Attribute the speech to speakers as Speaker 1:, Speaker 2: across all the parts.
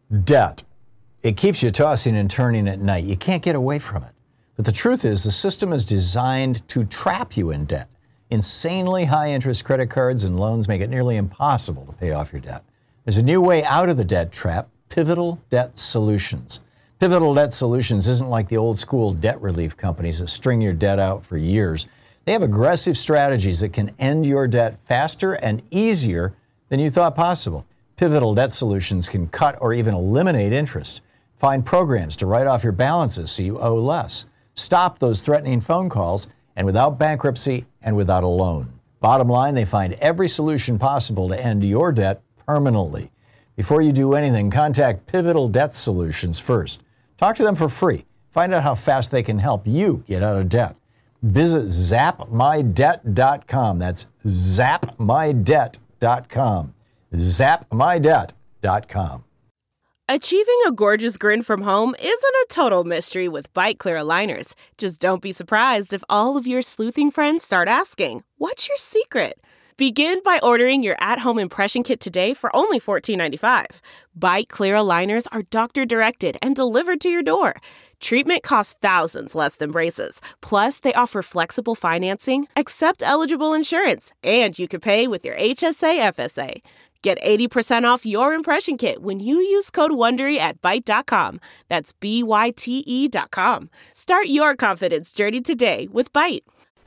Speaker 1: Debt. It keeps you tossing and turning at night. You can't get away from it. But the truth is, the system is designed to trap you in debt. Insanely high interest credit cards and loans make it nearly impossible to pay off your debt. There's a new way out of the debt trap: Pivotal Debt Solutions. Pivotal Debt Solutions isn't like the old school debt relief companies that string your debt out for years. They have aggressive strategies that can end your debt faster and easier than you thought possible. Pivotal Debt Solutions can cut or even eliminate interest. Find programs to write off your balances so you owe less. Stop those threatening phone calls, and without bankruptcy and without a loan. Bottom line, they find every solution possible to end your debt permanently. Before you do anything, contact Pivotal Debt Solutions first. Talk to them for free. Find out how fast they can help you get out of debt. Visit zapmydebt.com. That's zapmydebt.com. zapmydebt.com.
Speaker 2: Achieving a gorgeous grin from home isn't a total mystery with Byte Clear aligners. Just don't be surprised if all of your sleuthing friends start asking, "What's your secret?" Begin by ordering your at-home impression kit today for only $14.95. Byte Clear aligners are doctor-directed and delivered to your door. Treatment costs thousands less than braces. Plus, they offer flexible financing, accept eligible insurance, and you can pay with your HSA FSA. Get 80% off your impression kit when you use code WONDERY at Byte.com. That's BYTE.com. Start your confidence journey today with Byte.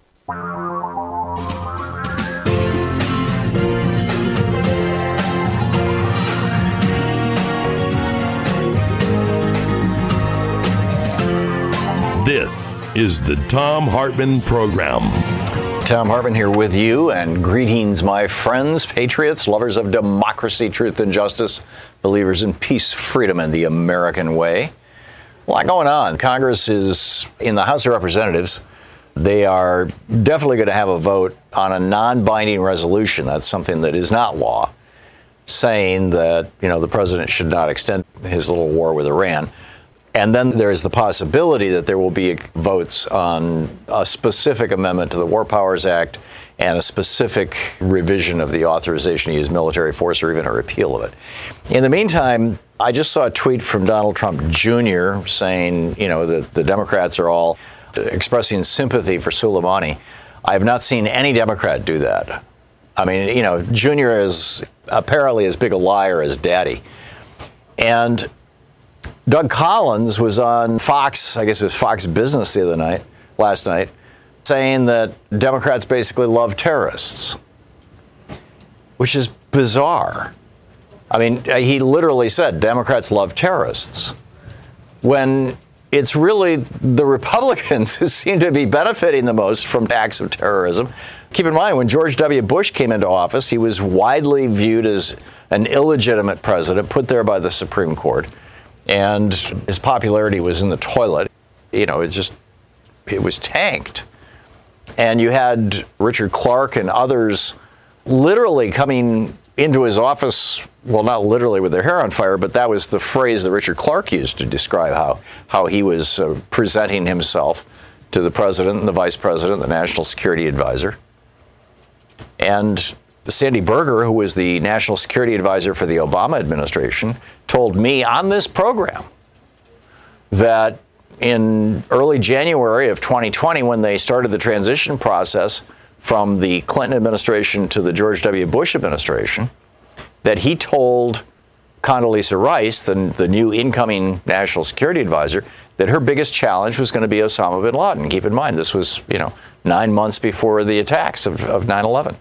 Speaker 3: This is the Thom Hartmann Program.
Speaker 1: Thom Hartmann here with you, and greetings, my friends, patriots, lovers of democracy, truth, and justice, believers in peace, freedom, and the American way. A lot going on. Congress is in the House of Representatives. They are definitely going to have a vote on a non-binding resolution. That's something that is not law, saying that, the president should not extend his little war with Iran. And then there is the possibility that there will be votes on a specific amendment to the War Powers Act and a specific revision of the authorization to use military force, or even a repeal of it. In the meantime, I just saw a tweet from Donald Trump Jr. saying, that the Democrats are all expressing sympathy for Soleimani. I have not seen any Democrat do that. I mean, Jr. is apparently as big a liar as Daddy. And Doug Collins was on Fox, I guess it was Fox Business last night, saying that Democrats basically love terrorists, which is bizarre. I mean, he literally said Democrats love terrorists, when it's really the Republicans who seem to be benefiting the most from acts of terrorism. Keep in mind, when George W. Bush came into office, he was widely viewed as an illegitimate president, put there by the Supreme Court. And his popularity was in the toilet. It was tanked. And you had Richard Clarke and others literally coming into his office, well, not literally with their hair on fire, but that was the phrase that Richard Clarke used to describe how he was presenting himself to the president and the vice president, the national security advisor. And Sandy Berger, who was the national security advisor for the Obama administration, told me on this program that in early January of 2020, when they started the transition process from the Clinton administration to the George W. Bush administration, that he told Condoleezza Rice, the new incoming national security advisor, that her biggest challenge was going to be Osama bin Laden. Keep in mind, this was, 9 months before the attacks of 9/11.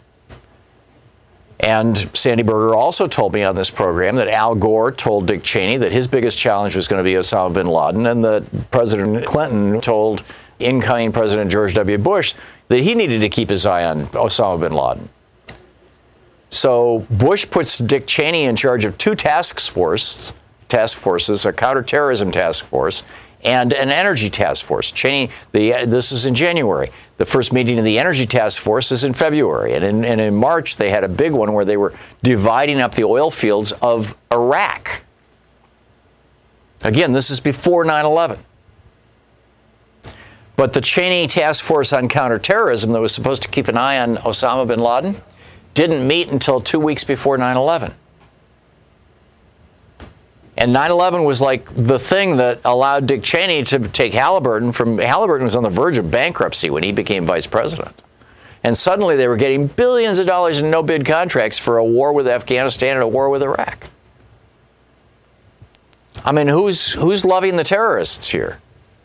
Speaker 1: And Sandy Berger also told me on this program that Al Gore told Dick Cheney that his biggest challenge was going to be Osama bin Laden, and that President Clinton told incoming President George W. Bush that he needed to keep his eye on Osama bin Laden. So Bush puts Dick Cheney in charge of two task forces, a counterterrorism task force and an energy task force. This is in January. The first meeting of the Energy Task Force is in February. And in March, they had a big one where they were dividing up the oil fields of Iraq. Again, this is before 9/11. But the Cheney Task Force on Counterterrorism that was supposed to keep an eye on Osama bin Laden didn't meet until 2 weeks before 9/11. And 9/11 was like the thing that allowed Dick Cheney to take Halliburton from, Halliburton was on the verge of bankruptcy when he became vice president. And suddenly they were getting billions of dollars in no-bid contracts for a war with Afghanistan and a war with Iraq. I mean, who's loving the terrorists here?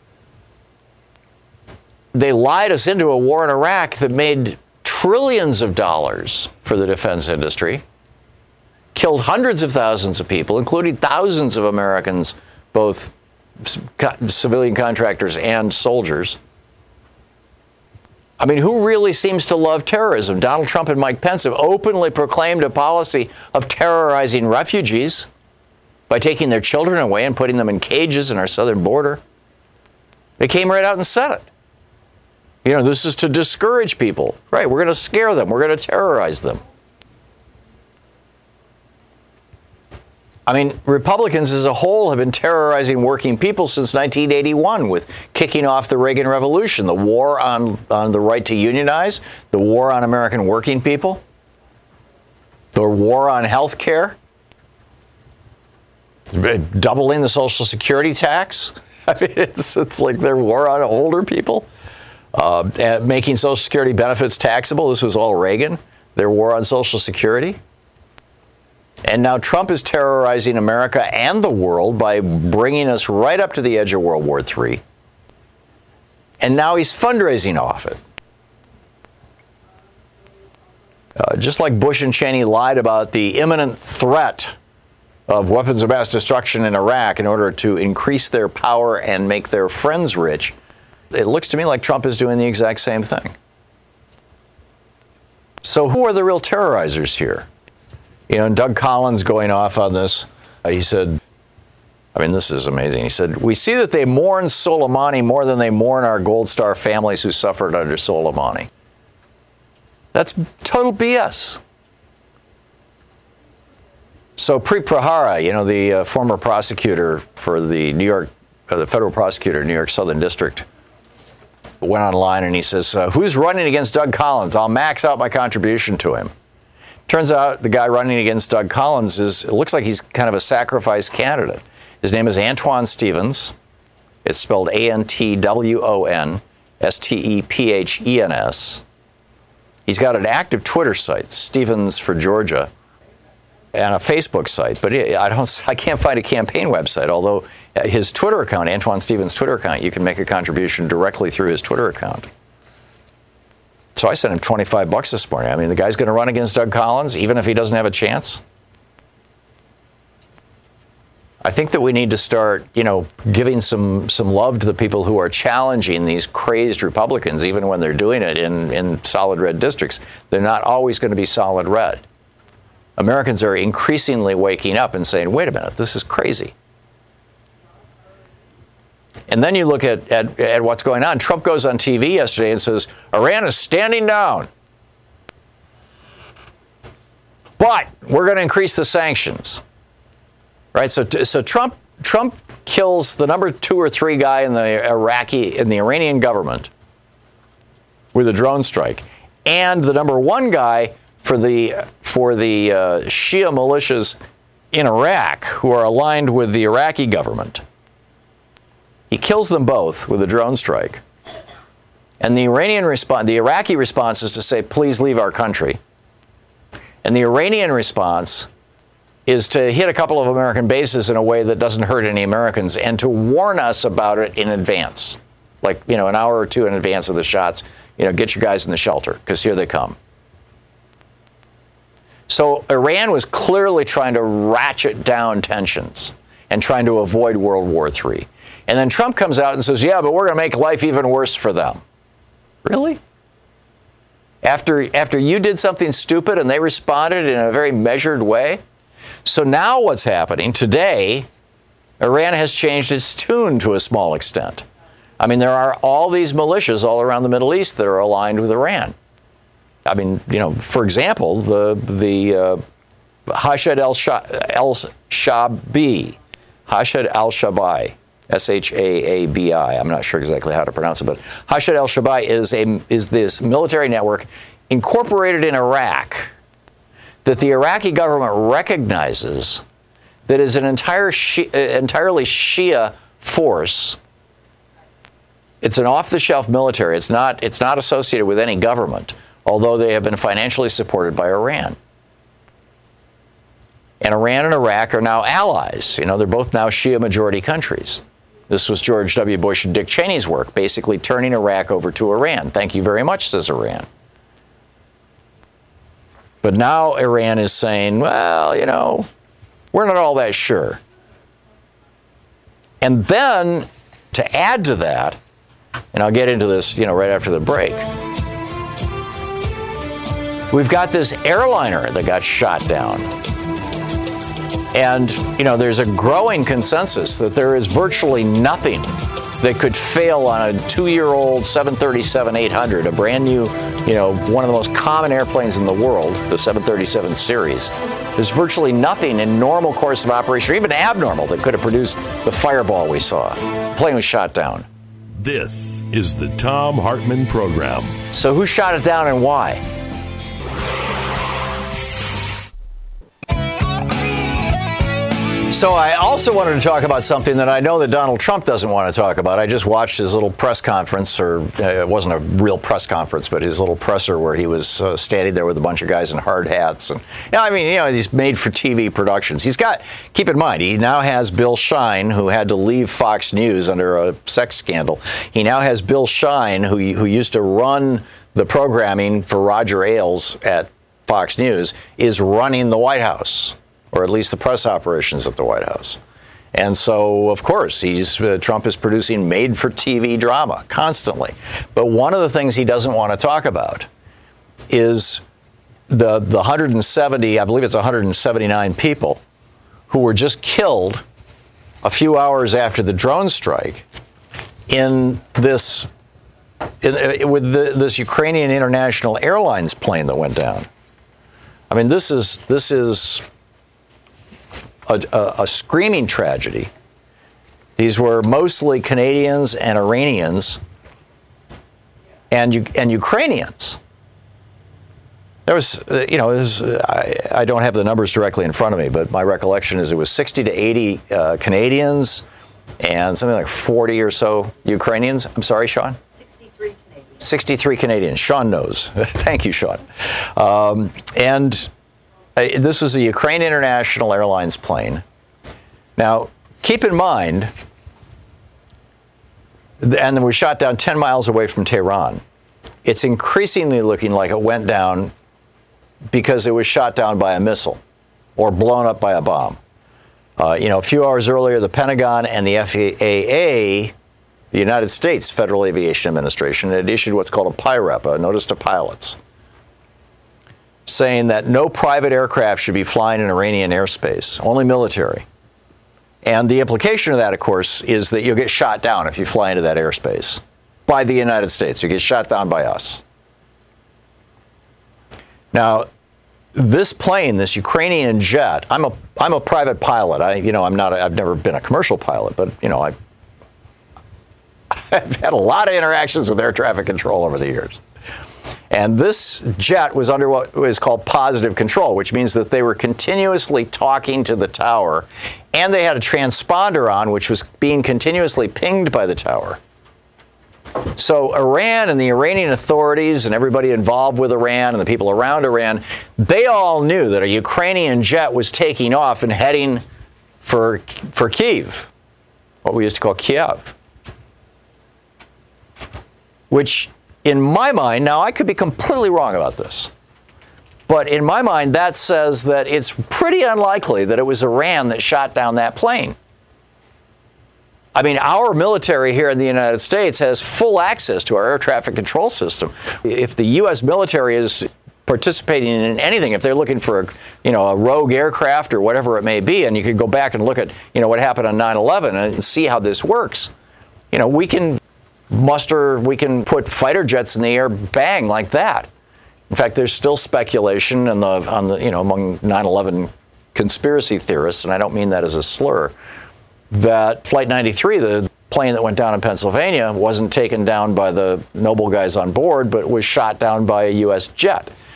Speaker 1: They lied us into a war in Iraq that made trillions of dollars for the defense industry, killed hundreds of thousands of people, including thousands of Americans, both civilian contractors and soldiers. I mean, who really seems to love terrorism? Donald Trump and Mike Pence have openly proclaimed a policy of terrorizing refugees by taking their children away and putting them in cages in our southern border. They came right out and said it. You know, this is to discourage people. Right, we're going to scare them. We're going to terrorize them. I mean, Republicans as a whole have been terrorizing working people since 1981 with kicking off the Reagan Revolution, the war on the right to unionize, the war on American working people, the war on health care, doubling the Social Security tax. I mean, it's like their war on older people, making Social Security benefits taxable. This was all Reagan, their war on Social Security. And now Trump is terrorizing America and the world by bringing us right up to the edge of World War III. And now he's fundraising off it. Just like Bush and Cheney lied about the imminent threat of weapons of mass destruction in Iraq in order to increase their power and make their friends rich, it looks to me like Trump is doing the exact same thing. So who are the real terrorizers here? You know, and Doug Collins going off on this, he said, I mean, this is amazing. He said, we see that they mourn Soleimani more than they mourn our Gold Star families who suffered under Soleimani. That's total BS. So Preet Prahara, you know, the former prosecutor for the the federal prosecutor in New York Southern District, went online and he says, who's running against Doug Collins? I'll max out my contribution to him. Turns out the guy running against Doug Collins it looks like he's kind of a sacrifice candidate. His name is Antwon Stephens. It's spelled ANTWON STEPHENS. He's got an active Twitter site, Stephens for Georgia, and a Facebook site, but I can't find a campaign website, although his Twitter account, Antwon Stephens' Twitter account, you can make a contribution directly through his Twitter account. So I sent him $25 this morning. I mean, the guy's going to run against Doug Collins, even if he doesn't have a chance. I think that we need to start, you know, giving some love to the people who are challenging these crazed Republicans, even when they're doing it in solid red districts. They're not always going to be solid red. Americans are increasingly waking up and saying, wait a minute, this is crazy. And then you look at what's going on. Trump goes on TV yesterday and says, Iran is standing down. But we're going to increase the sanctions. Right? So Trump kills the number 2 or 3 guy in the Iranian government with a drone strike, and the number 1 guy for the Shia militias in Iraq who are aligned with the Iraqi government. He kills them both with a drone strike. And the Iraqi response is to say, please leave our country. And the Iranian response is to hit a couple of American bases in a way that doesn't hurt any Americans and to warn us about it in advance. Like, you know, an hour or 2 in advance of the shots, you know, get your guys in the shelter because here they come. So Iran was clearly trying to ratchet down tensions and trying to avoid World War III. And then Trump comes out and says, yeah, but we're going to make life even worse for them. Really? After you did something stupid and they responded in a very measured way? So now what's happening today, Iran has changed its tune to a small extent. I mean, there are all these militias all around the Middle East that are aligned with Iran. I mean, you know, for example, the Hashd al-Shaabi, Hashd al-Shaabi, S-H-A-A-B-I. I'm not sure exactly how to pronounce it, but Hashd al-Shaabi is this military network incorporated in Iraq that the Iraqi government recognizes that is an entirely Shia force. It's an off-the-shelf military. It's not associated with any government, although they have been financially supported by Iran. And Iran and Iraq are now allies. You know, they're both now Shia majority countries. This was George W. Bush and Dick Cheney's work, basically turning Iraq over to Iran. Thank you very much, says Iran. But now Iran is saying, well, you know, we're not all that sure. And then, to add to that, and I'll get into this, you know, right after the break, we've got this airliner that got shot down. And, you know, there's a growing consensus that there is virtually nothing that could fail on a 2-year-old 737-800, a brand new, you know, one of the most common airplanes in the world, the 737 series. There's virtually nothing in normal course of operation, or even abnormal, that could have produced the fireball we saw. The plane was shot down.
Speaker 3: This is the Thom Hartmann Program.
Speaker 1: So who shot it down and why? So I also wanted to talk about something that I know that Donald Trump doesn't want to talk about. I just watched his little press conference, or it wasn't a real press conference, but his little presser where he was standing there with a bunch of guys in hard hats. And I mean, you know, these made-for-TV productions. He's got, keep in mind, he now has Bill Shine, who had to leave Fox News under a sex scandal. He now has Bill Shine, who used to run the programming for Roger Ailes at Fox News, is running the White House, or at least the press operations at the White House. And so, of course, Trump is producing made-for-TV drama constantly. But one of the things he doesn't want to talk about is the 170, I believe it's 179 people who were just killed a few hours after the drone strike in this Ukrainian International Airlines plane that went down. I mean, this is a screaming tragedy. These were mostly Canadians and Iranians and Ukrainians. There was, you know, I don't have the numbers directly in front of me, but my recollection is it was 60 to 80 Canadians and something like 40 or so Ukrainians. I'm sorry, Sean?
Speaker 4: 63 Canadians.
Speaker 1: 63 Canadians. Sean knows. Thank you, Sean. This was a Ukraine International Airlines plane. Now, keep in mind, and it was shot down 10 miles away from Tehran. It's increasingly looking like it went down because it was shot down by a missile or blown up by a bomb. You know, a few hours earlier, the Pentagon and the FAA, the United States Federal Aviation Administration, had issued what's called a PIREP, a notice to pilots, saying that no private aircraft should be flying in Iranian airspace, only military. And the implication of that, of course, is that you'll get shot down if you fly into that airspace by the United States. You get shot down by us. Now, this plane, this Ukrainian jet, I'm a private pilot. I've never been a commercial pilot, but, you know, I've had a lot of interactions with air traffic control over the years. And this jet was under what is called positive control, which means that they were continuously talking to the tower, and they had a transponder on, which was being continuously pinged by the tower. So Iran and the Iranian authorities and everybody involved with Iran and the people around Iran, they all knew that a Ukrainian jet was taking off and heading for Kyiv, what we used to call Kiev, which, in my mind, now I could be completely wrong about this, but in my mind that says that it's pretty unlikely that it was Iran that shot down that plane. I mean, our military here in the United States has full access to our air traffic control system. If the U.S. military is participating in anything, if they're looking for a rogue aircraft or whatever it may be, and you could go back and look at what happened on 9/11 and see how this works, we can put fighter jets in the air, bang, like that. In fact, there's still speculation among 9/11 conspiracy theorists, and I don't mean that as a slur, that Flight 93, the plane that went down in Pennsylvania, wasn't taken down by the noble guys on board, but was shot down by a U.S. jet.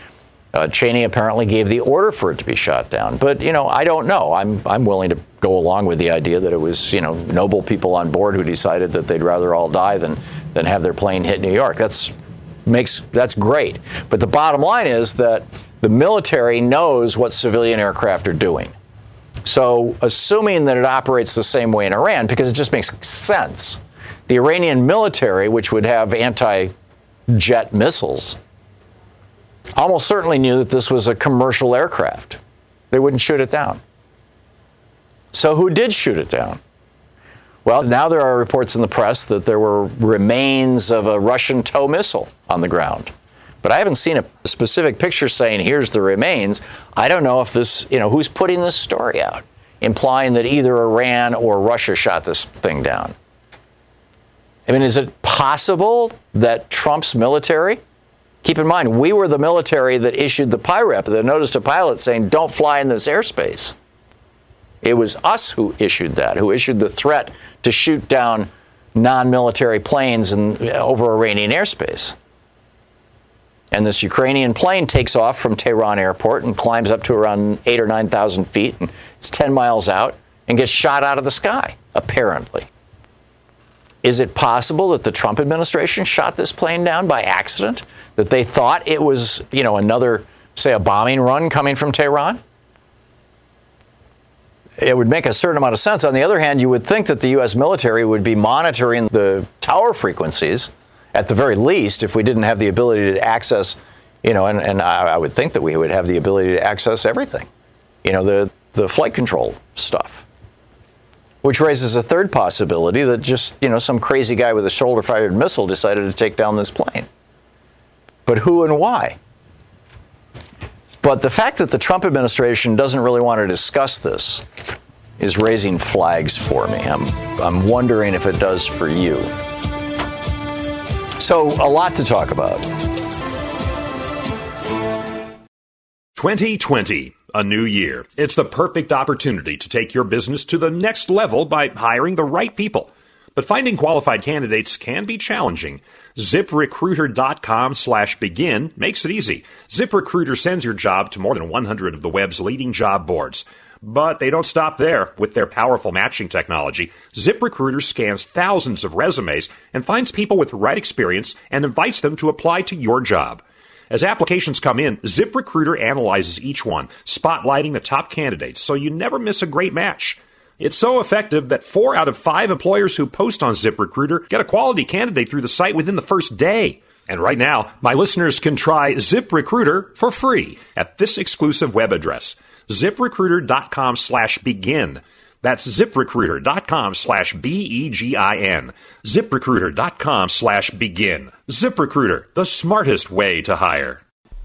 Speaker 1: Cheney apparently gave the order for it to be shot down. But, I don't know. I'm willing to go along with the idea that it was, noble people on board who decided that they'd rather all die than have their plane hit New York. That's great. But the bottom line is that the military knows what civilian aircraft are doing. So assuming that it operates the same way in Iran, because it just makes sense, the Iranian military, which would have anti-jet missiles, almost certainly knew that this was a commercial aircraft. They wouldn't shoot it down. So who did shoot it down? Well, now there are reports in the press that there were remains of a Russian TOW missile on the ground. But I haven't seen a specific picture saying, here's the remains. I don't know if this, who's putting this story out, implying that either Iran or Russia shot this thing down. I mean, is it possible that Trump's military, keep in mind, we were the military that issued the PIREP, the notice to pilots saying, don't fly in this airspace. It was us who issued that, who issued the threat to shoot down non-military planes over Iranian airspace. And this Ukrainian plane takes off from Tehran airport and climbs up to around 8,000 or 9,000 feet. And it's 10 miles out and gets shot out of the sky, apparently. Is it possible that the Trump administration shot this plane down by accident? That they thought it was, another, say, a bombing run coming from Tehran? It would make a certain amount of sense. On the other hand, you would think that the U.S. military would be monitoring the tower frequencies, at the very least, if we didn't have the ability to access, and I would think that we would have the ability to access everything, the flight control stuff. Which raises a third possibility that just, some crazy guy with a shoulder-fired missile decided to take down this plane. But who and why? But the fact that the Trump administration doesn't really want to discuss this is raising flags for me. I'm wondering if it does for you. So, a lot to talk about.
Speaker 4: 2020, a new year. It's the perfect opportunity to take your business to the next level by hiring the right people. But finding qualified candidates can be challenging. ZipRecruiter.com/begin makes it easy. ZipRecruiter sends your job to more than 100 of the web's leading job boards. But they don't stop there. With their powerful matching technology, ZipRecruiter scans thousands of resumes and finds people with the right experience and invites them to apply to your job. As applications come in, ZipRecruiter analyzes each one, spotlighting the top candidates so you never miss a great match. It's so effective that 4 out of 5 employers who post on ZipRecruiter get a quality candidate through the site within the first day. And right now, my listeners can try ZipRecruiter for free at this exclusive web address, ZipRecruiter.com/begin. That's ZipRecruiter.com/BEGIN. ZipRecruiter.com/begin. ZipRecruiter, the smartest way to hire.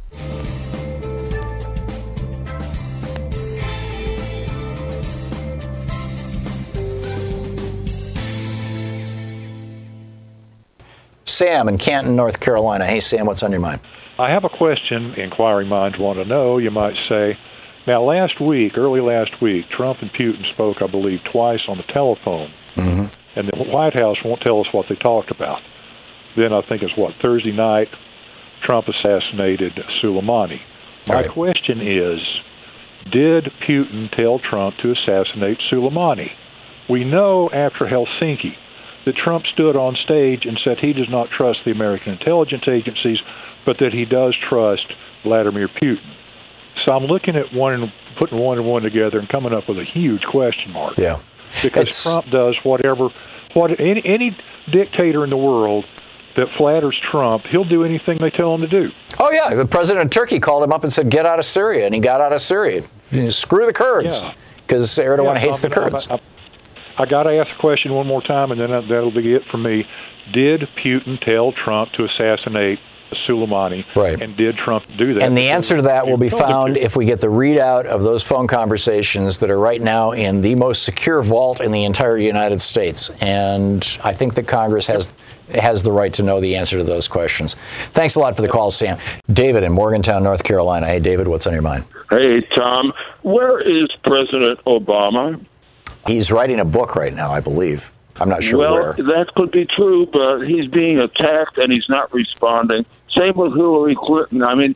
Speaker 1: Sam in Canton, North Carolina. Hey, Sam, what's on your mind?
Speaker 5: I have a question inquiring minds want to know. You might say, now early last week, Trump and Putin spoke, I believe, twice on the telephone. Mm-hmm. And the White House won't tell us what they talked about. Then I think it's, Thursday night, Trump assassinated Soleimani. My question is, did Putin tell Trump to assassinate Soleimani? We know after Helsinki that Trump stood on stage and said he does not trust the American intelligence agencies, but that he does trust Vladimir Putin. So I'm looking at putting one and one together and coming up with a huge question mark.
Speaker 1: Yeah.
Speaker 5: Because Trump does any dictator in the world that flatters Trump, he'll do anything they tell him to do.
Speaker 1: Oh, yeah. The president of Turkey called him up and said, get out of Syria. And he got out of Syria. Screw the Kurds. Because Erdogan hates the Kurds.
Speaker 5: I got to ask the question one more time, and then that'll be it for me. Did Putin tell Trump to assassinate Soleimani?
Speaker 1: Right.
Speaker 5: And did Trump do that?
Speaker 1: And the answer to that will be found if we get the readout of those phone conversations that are right now in the most secure vault in the entire United States. And I think that Congress has the right to know the answer to those questions. Thanks a lot for the call, Sam. David in Morgantown, North Carolina. Hey, David, what's on your mind?
Speaker 6: Hey, Tom. Where is President Obama?
Speaker 1: He's writing a book right now, I believe. I'm not sure where.
Speaker 6: Well, that could be true, but he's being attacked and he's not responding. Same with Hillary Clinton. I mean,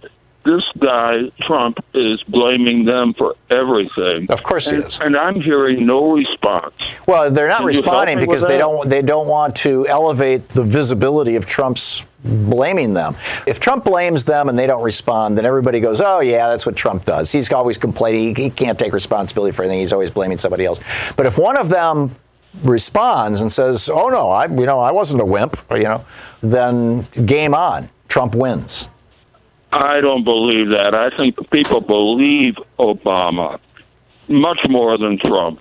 Speaker 6: this guy, Trump, is blaming them for everything.
Speaker 1: Of course he is.
Speaker 6: And I'm hearing no response.
Speaker 1: Well, they're not
Speaker 6: Can you help
Speaker 1: responding
Speaker 6: me with
Speaker 1: because
Speaker 6: that?
Speaker 1: they don't want to elevate the visibility of Trump's blaming them. If Trump blames them and they don't respond, then everybody goes, oh, yeah, that's what Trump does. He's always complaining. He can't take responsibility for anything. He's always blaming somebody else. But if one of them responds and says, oh, no, I wasn't a wimp, then game on. Trump wins.
Speaker 6: I don't believe that. I think people believe Obama much more than Trump.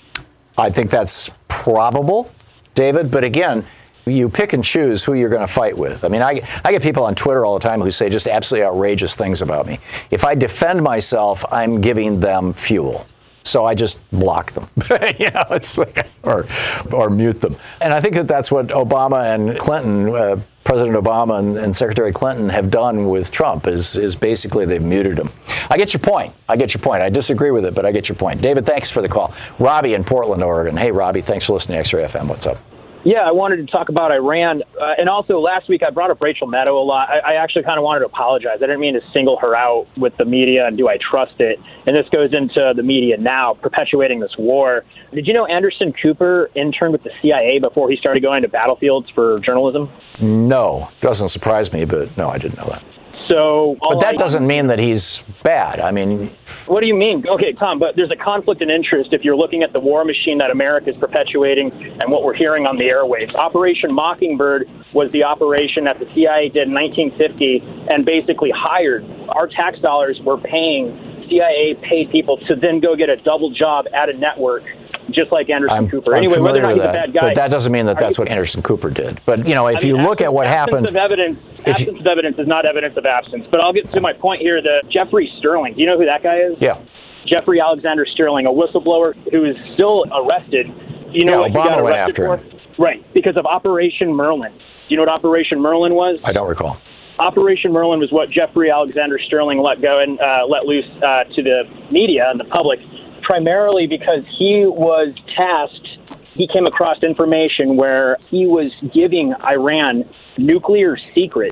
Speaker 1: I think that's probable, David. But again, you pick and choose who you're going to fight with. I mean, I get people on Twitter all the time who say just absolutely outrageous things about me. If I defend myself, I'm giving them fuel. So I just block them, it's like, or mute them. And I think that's what Obama and Clinton, President Obama and Secretary Clinton have done with Trump is basically they've muted him. I get your point. I disagree with it, but I get your point. David, thanks for the call. Robbie in Portland, Oregon. Hey, Robbie, thanks for listening to X-Ray FM. What's up?
Speaker 7: Yeah, I wanted to talk about Iran. And also last week I brought up Rachel Maddow a lot. I actually kind of wanted to apologize. I didn't mean to single her out with the media and do I trust it. And this goes into the media now, perpetuating this war. Did you know Anderson Cooper interned with the CIA before he started going to battlefields for journalism?
Speaker 1: No, doesn't surprise me, but no, I didn't know that.
Speaker 7: So,
Speaker 1: but that doesn't mean that he's bad. I mean,
Speaker 7: what do you mean? Okay, Tom, but there's a conflict in interest if you're looking at the war machine that America is perpetuating and what we're hearing on the airwaves. Operation Mockingbird was the operation that the CIA did in 1950 and basically hired. Our tax dollars were paying CIA paid people to then go get a double job at a network, just like Anderson Cooper. Anyway, whether or not he's a bad guy.
Speaker 1: But that doesn't mean that's what Anderson Cooper did. But, if you look at what happened.
Speaker 7: Absence of evidence is not evidence of absence. But I'll get to my point here. Jeffrey Sterling, do you know who that guy is?
Speaker 1: Yeah.
Speaker 7: Jeffrey Alexander Sterling, a whistleblower who is still arrested. Do you know what
Speaker 1: Obama
Speaker 7: he got
Speaker 1: went
Speaker 7: arrested
Speaker 1: after
Speaker 7: for?
Speaker 1: him.
Speaker 7: Right, because of Operation Merlin. Do you know what Operation Merlin was?
Speaker 1: I don't recall.
Speaker 7: Operation Merlin was what Jeffrey Alexander Sterling let go and let loose to the media and the public, primarily because he was tasked. He came across information where he was giving Iran nuclear secrets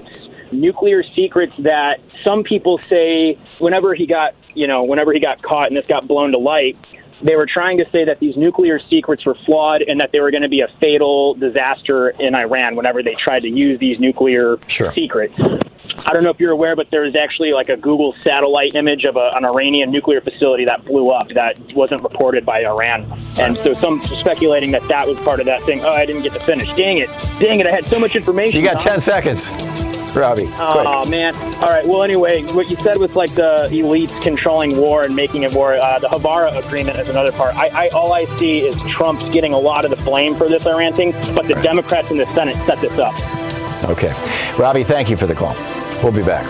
Speaker 7: that some people say whenever he got caught and this got blown to light, they were trying to say that these nuclear secrets were flawed and that they were going to be a fatal disaster in Iran whenever they tried to use these nuclear secrets. I don't know if you're aware, but there was actually like a Google satellite image of an Iranian nuclear facility that blew up that wasn't reported by Iran. And so some speculating that was part of that thing. Oh, I didn't get to finish. Dang it. I had so much information.
Speaker 1: You got 10 seconds. Robbie,
Speaker 7: oh, man. All right. Well, anyway, what you said was like the elites controlling war and making it war. The Havara Agreement is another part. All I see is Trump's getting a lot of the blame for this Iran thing, but the Democrats in the Senate set this up.
Speaker 1: Okay. Robbie, thank you for the call. We'll be back.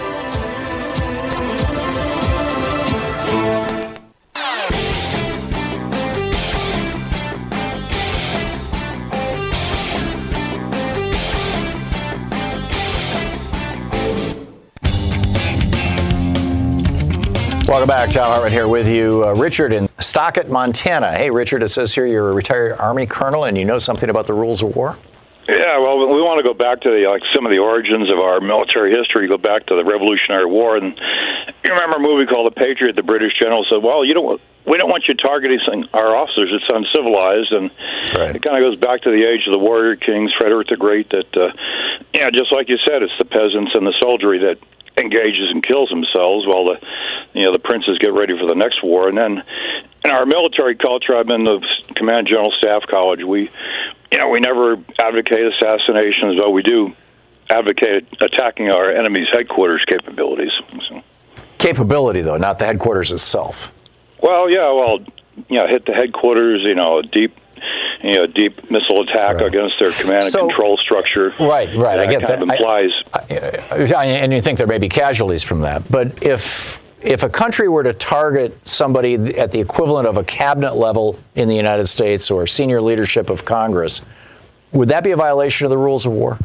Speaker 1: Welcome back. Tom Hartman here with you. Richard in Stockett, Montana. Hey, Richard, it says here you're a retired Army colonel and you know something about the rules of war?
Speaker 8: Yeah, well, we want to go back to some of the origins of our military history, go back to the Revolutionary War. And you remember a movie called The Patriot? The British general said, well, we don't want you targeting our officers. It's uncivilized. And It kind of goes back to the age of the warrior kings, Frederick the Great, that, just like you said, it's the peasants and the soldiery that engages and kills themselves while the princes get ready for the next war. And then in our military culture, I've been the Command General Staff College. We never advocate assassinations, but we do advocate attacking our enemy's headquarters capabilities. So.
Speaker 1: Capability, though, not the headquarters itself.
Speaker 8: Well, hit the headquarters, a deep missile attack against their command and control structure.
Speaker 1: Right. I get that.
Speaker 8: Implies.
Speaker 1: And you think there may be casualties from that. But if a country were to target somebody at the equivalent of a cabinet level in the United States or senior leadership of Congress, would that be a violation of the rules of war?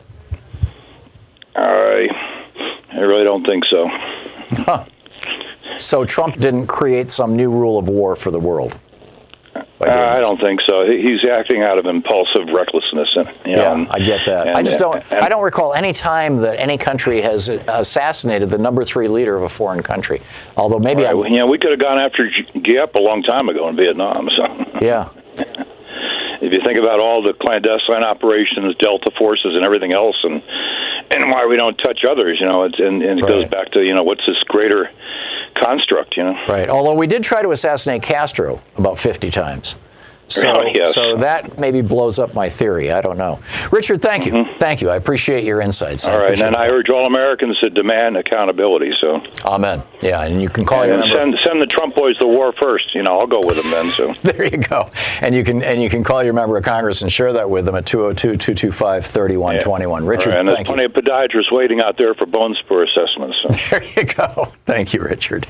Speaker 8: I really don't think so.
Speaker 1: Huh. So Trump didn't create some new rule of war for the world?
Speaker 8: I don't think so. He's acting out of impulsive recklessness.
Speaker 1: I get that. I don't recall any time that any country has assassinated the number 3 leader of a foreign country. Although maybe
Speaker 8: we could have gone after Giep a long time ago in Vietnam. So
Speaker 1: yeah.
Speaker 8: If you think about all the clandestine operations, Delta forces, and everything else, and why we don't touch others, it goes back to what's this greater construct,
Speaker 1: Right. Although we did try to assassinate Castro about 50 times. So that maybe blows up my theory. I don't know. Richard, thank you. Mm-hmm. Thank you. I appreciate your insights.
Speaker 8: All right. And I urge all Americans to demand accountability. So.
Speaker 1: Amen. Yeah. And you can call your member.
Speaker 8: Send the Trump boys to war first. I'll go with them then. So.
Speaker 1: There you go. And you can call your member of Congress and share that with them at 202-225-3121. Richard,
Speaker 8: and there's plenty of podiatrists waiting out there for bone spur assessments. So.
Speaker 1: There you go. Thank you, Richard.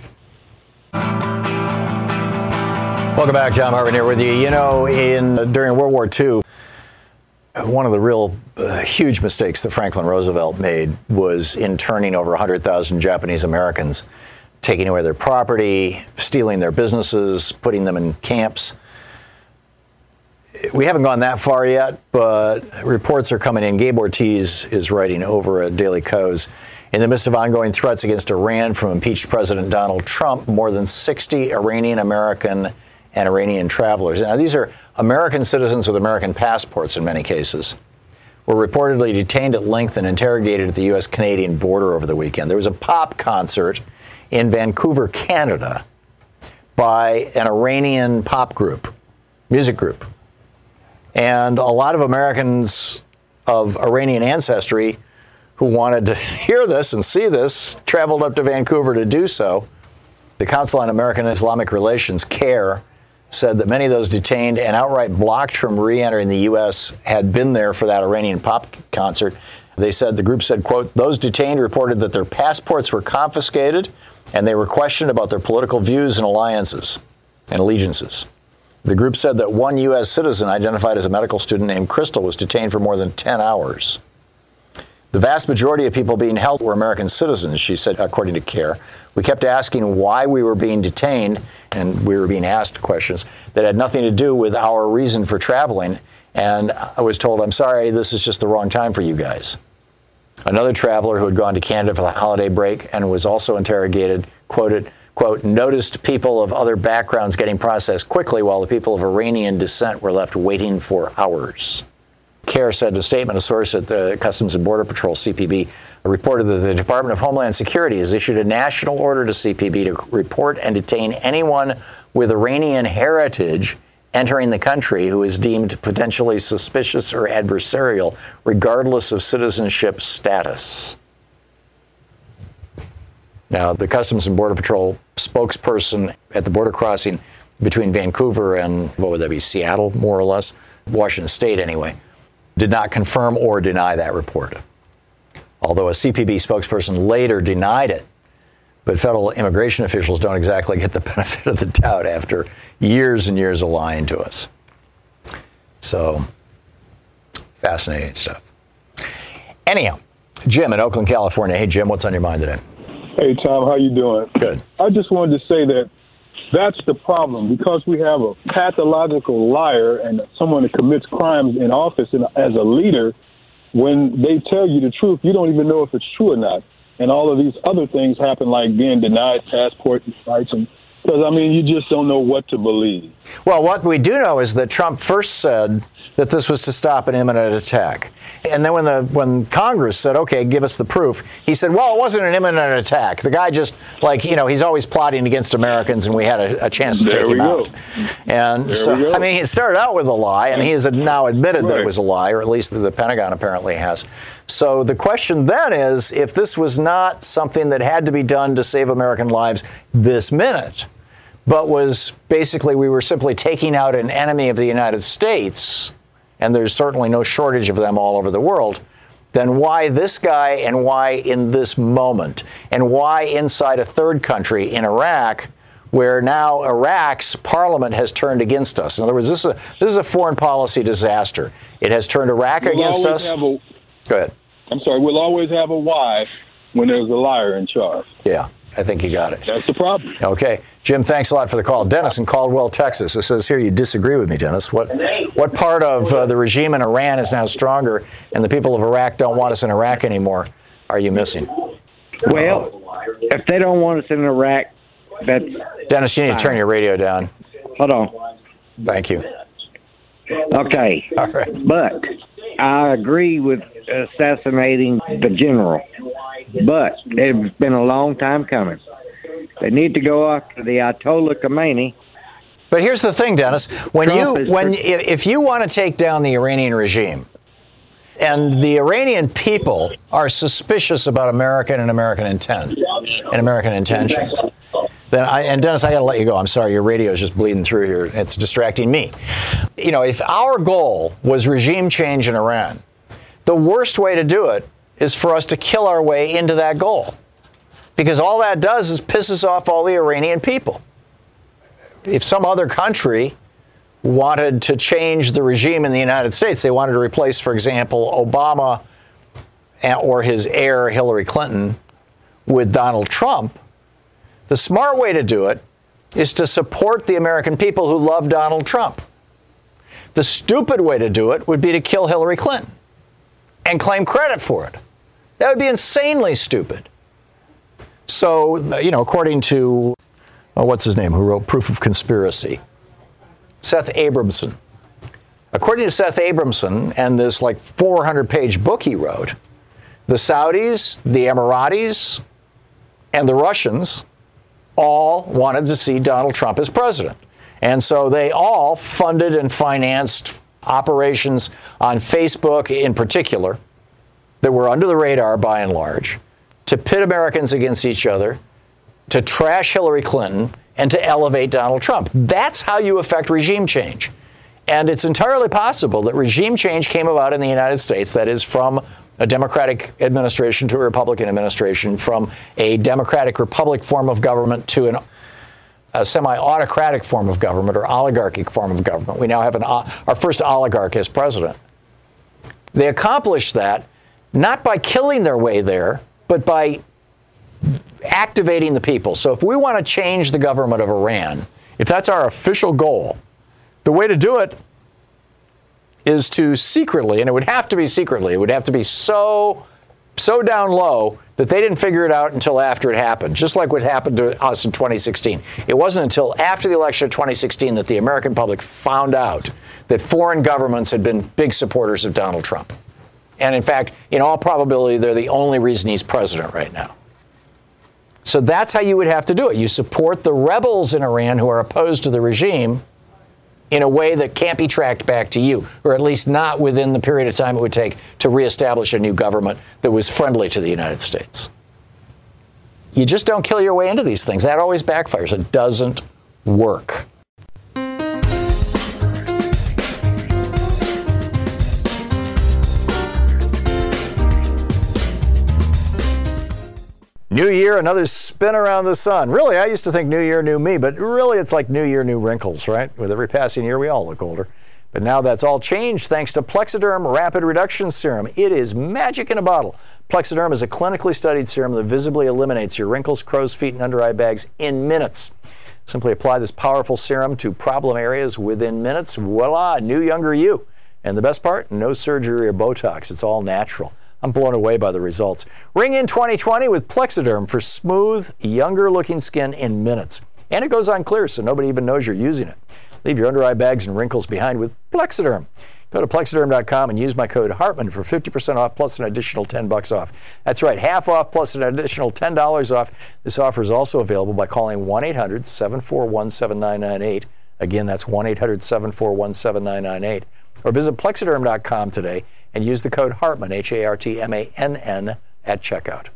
Speaker 1: Welcome back. John Hartman here with you. During World War II, one of the real huge mistakes that Franklin Roosevelt made was interning over 100,000 Japanese Americans, taking away their property, stealing their businesses, putting them in camps. We haven't gone that far yet, but reports are coming in. Gabe Ortiz is writing over at Daily Kos. In the midst of ongoing threats against Iran from impeached President Donald Trump, more than 60 Iranian American and Iranian travelers. Now, these are American citizens with American passports in many cases, were reportedly detained at length and interrogated at the U.S.-Canadian border over the weekend. There was a pop concert in Vancouver, Canada, by an Iranian pop group, music group. And a lot of Americans of Iranian ancestry who wanted to hear this and see this traveled up to Vancouver to do so. The Council on American Islamic Relations, CAIR, said that many of those detained and outright blocked from re-entering the U.S. had been there for that Iranian pop concert. The group said, quote, those detained reported that their passports were confiscated and they were questioned about their political views and alliances and allegiances. The group said that one U.S. citizen identified as a medical student named Crystal was detained for more than 10 hours. The vast majority of people being held were American citizens, she said, according to CAIR. We kept asking why we were being detained, and we were being asked questions that had nothing to do with our reason for traveling. And I was told, I'm sorry, this is just the wrong time for you guys. Another traveler who had gone to Canada for the holiday break and was also interrogated, quoted, quote, noticed people of other backgrounds getting processed quickly while the people of Iranian descent were left waiting for hours. CAIR said in a statement, a source at the Customs and Border Patrol, CPB, reported that the Department of Homeland Security has issued a national order to CPB to report and detain anyone with Iranian heritage entering the country who is deemed potentially suspicious or adversarial, regardless of citizenship status. Now, the Customs and Border Patrol spokesperson at the border crossing between Vancouver and, what would that be, Seattle, more or less, Washington State anyway, did not confirm or deny that report. Although a CPB spokesperson later denied it, but federal immigration officials don't exactly get the benefit of the doubt after years and years of lying to us. So, fascinating stuff. Anyhow, Jim in Oakland, California. Hey, Jim, what's on your mind today?
Speaker 9: Hey, Tom, how you doing?
Speaker 1: Good.
Speaker 9: I just wanted to say that that's the problem, because we have a pathological liar and someone that commits crimes in office and as a leader. When they tell you the truth, you don't even know if it's true or not. And all of these other things happen, like being denied passport rights, and because, I mean, you just don't know what to believe.
Speaker 1: Well, what we do know is that Trump first said that this was to stop an imminent attack. And then when Congress said, okay, give us the proof, he said, well, it wasn't an imminent attack. The guy just, he's always plotting against Americans, and we had a chance to take him out. And so, I mean, he started out with a lie, and he has now admitted that it was a lie, or at least the Pentagon apparently has. So the question then is, if this was not something that had to be done to save American lives this minute, but was basically we were simply taking out an enemy of the United States, and there's certainly no shortage of them all over the world, then why this guy and why in this moment? And why inside a third country in Iraq, where now Iraq's parliament has turned against us? In other words, this is a foreign policy disaster. It has turned Iraq against us. Go ahead.
Speaker 9: I'm sorry. We'll always have a why when there's a liar in charge.
Speaker 1: Yeah. I think you got it.
Speaker 9: That's the problem.
Speaker 1: Okay. Jim, thanks a lot for the call. Dennis in Caldwell, Texas. It says here you disagree with me, Dennis. What part of the regime in Iran is now stronger and the people of Iraq don't want us in Iraq anymore are you missing?
Speaker 10: Well, if they don't want us in Iraq, that's...
Speaker 1: Dennis, you need to turn your radio down.
Speaker 10: Hold on.
Speaker 1: Thank you.
Speaker 10: Okay.
Speaker 1: All right.
Speaker 10: But I agree with assassinating the general. But it's been a long time coming. They need to go after the Ayatollah Khomeini.
Speaker 1: But here's the thing, Dennis. If you want to take down the Iranian regime, and the Iranian people are suspicious about American and American intent and American intentions, then Dennis, I got to let you go. I'm sorry, your radio is just bleeding through here. It's distracting me. You know, if our goal was regime change in Iran, the worst way to do it is for us to kill our way into that goal. Because all that does is pisses off all the Iranian people. If some other country wanted to change the regime in the United States, they wanted to replace, for example, Obama or his heir, Hillary Clinton, with Donald Trump, the smart way to do it is to support the American people who love Donald Trump. The stupid way to do it would be to kill Hillary Clinton and claim credit for it. That would be insanely stupid. So, you know, according to, what's his name, who wrote Proof of Conspiracy? Seth Abramson. According to Seth Abramson and this like 400-page book he wrote, the Saudis, the Emiratis, and the Russians all wanted to see Donald Trump as president. And so they all funded and financed operations on Facebook in particular that were under the radar by and large to pit Americans against each other, to trash Hillary Clinton, and to elevate Donald Trump. That's how you affect regime change. And it's entirely possible that regime change came about in the United States, that is, from a Democratic administration to a Republican administration, from a Democratic Republic form of government to a semi-autocratic form of government or oligarchic form of government. We now have our first oligarch as president. They accomplished that not by killing their way there, but by activating the people. So if we want to change the government of Iran, if that's our official goal, the way to do it is to secretly, and it would have to be secretly, it would have to be so down low that they didn't figure it out until after it happened, just like what happened to us in 2016. It wasn't until after the election of 2016 that the American public found out that foreign governments had been big supporters of Donald Trump. And in fact, in all probability, they're the only reason he's president right now. So that's how you would have to do it. You support the rebels in Iran who are opposed to the regime in a way that can't be tracked back to you, or at least not within the period of time it would take to reestablish a new government that was friendly to the United States. You just don't kill your way into these things. That always backfires. It doesn't work. New year, another spin around the sun. Really, I used to think New Year, new me, but really it's like New Year, new wrinkles, right? With every passing year, we all look older. But now that's all changed thanks to Plexiderm Rapid Reduction Serum. It is magic in a bottle. Plexiderm is a clinically studied serum that visibly eliminates your wrinkles, crow's feet, and under eye bags in minutes. Simply apply this powerful serum to problem areas within minutes. Voila, new younger you. And the best part, no surgery or Botox. It's all natural. I'm blown away by the results. Ring in 2020 with Plexiderm for smooth, younger-looking skin in minutes. And it goes on clear, so nobody even knows you're using it. Leave your under-eye bags and wrinkles behind with Plexiderm. Go to Plexiderm.com and use my code Hartman for 50% off plus an additional $10 off. That's right, half off plus an additional $10 off. This offer is also available by calling 1-800-741-7998. Again, that's 1-800-741-7998. Or visit Plexiderm.com today and use the code Hartman, Hartmann, at checkout.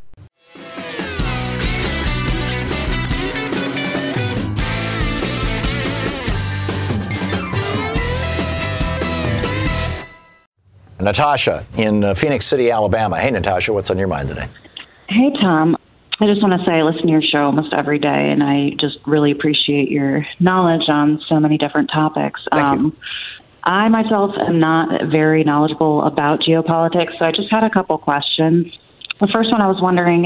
Speaker 1: Natasha in Phoenix City, Alabama. Hey, Natasha, what's on your mind today?
Speaker 11: Hey, Tom. I just want to say I listen to your show almost every day, and I just really appreciate your knowledge on so many different topics.
Speaker 1: Thank you.
Speaker 11: I myself am not very knowledgeable about geopolitics, so I just had a couple questions. The first one, I was wondering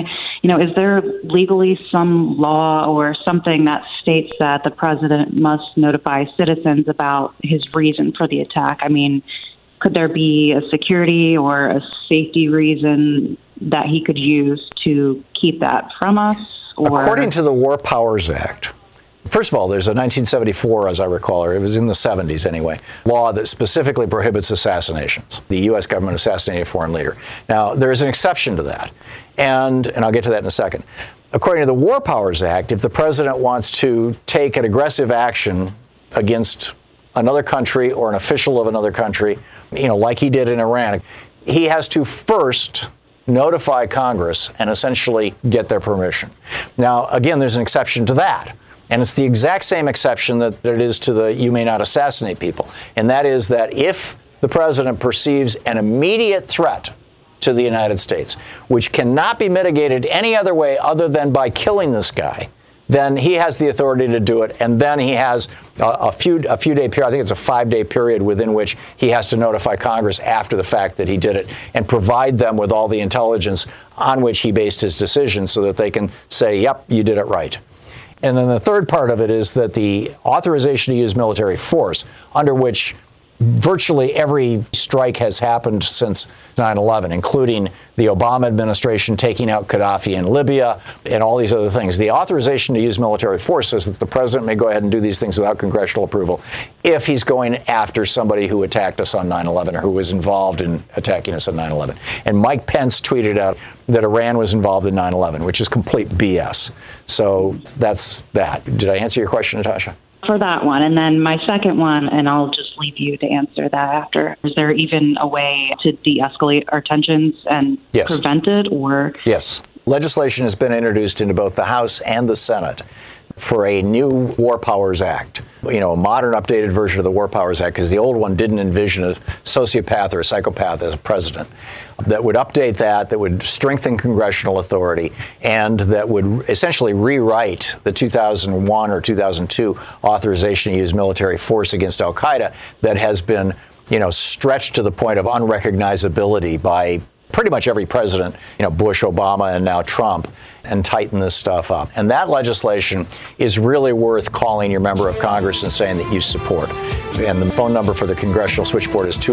Speaker 11: is there legally some law or something that states that the president must notify citizens about his reason for the attack? I mean, could there be a security or a safety reason that he could use to keep that from us? Or?
Speaker 1: According to the War Powers Act, first of all, there's a 1974, as I recall, or it was in the 70s anyway, law that specifically prohibits assassinations. The U.S. government assassinated a foreign leader. Now, there is an exception to that, and I'll get to that in a second. According to the War Powers Act, if the president wants to take an aggressive action against another country or an official of another country, like he did in Iran, he has to first notify Congress and essentially get their permission. Now, again, there's an exception to that. And it's the exact same exception that it is to the you may not assassinate people. And that is that if the president perceives an immediate threat to the United States, which cannot be mitigated any other way other than by killing this guy, then he has the authority to do it. And then he has a few day period, I think it's a 5-day period within which he has to notify Congress after the fact that he did it and provide them with all the intelligence on which he based his decision so that they can say, yep, you did it right. And then the third part of it is that the authorization to use military force, under which virtually every strike has happened since 9/11, including the Obama administration taking out Gaddafi in Libya and all these other things. The authorization to use military force says that the president may go ahead and do these things without congressional approval if he's going after somebody who attacked us on 9/11 or who was involved in attacking us on 9/11. And Mike Pence tweeted out that Iran was involved in 9/11, which is complete BS. So that's that. Did I answer your question, Natasha?
Speaker 11: For that one. And then my second one, and I'll just leave you to answer that after. Is there even a way to de-escalate our tensions and prevent it? Or
Speaker 1: Yes. Legislation has been introduced into both the House and the Senate for a new War Powers Act, a modern, updated version of the War Powers Act, because the old one didn't envision a sociopath or a psychopath as a president, that would update that would strengthen congressional authority, and that would essentially rewrite the 2001 or 2002 authorization to use military force against al-Qaeda that has been, stretched to the point of unrecognizability by pretty much every president, Bush, Obama, and now Trump, and tighten this stuff up. And that legislation is really worth calling your member of Congress and saying that you support. And the phone number for the Congressional Switchboard is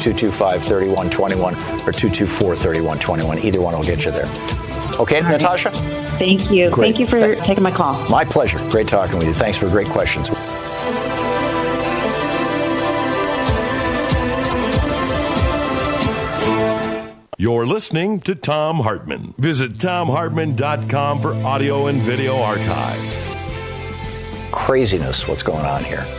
Speaker 1: 202-225-3121 or 224-3121. Either one will get you there. Okay, right. Natasha?
Speaker 11: Thank you.
Speaker 1: Great.
Speaker 11: Thank you for taking my call.
Speaker 1: My pleasure. Great talking with you. Thanks for great questions.
Speaker 3: You're listening to Thom Hartmann. Visit ThomHartmann.com for audio and video archive.
Speaker 1: Craziness, what's going on here.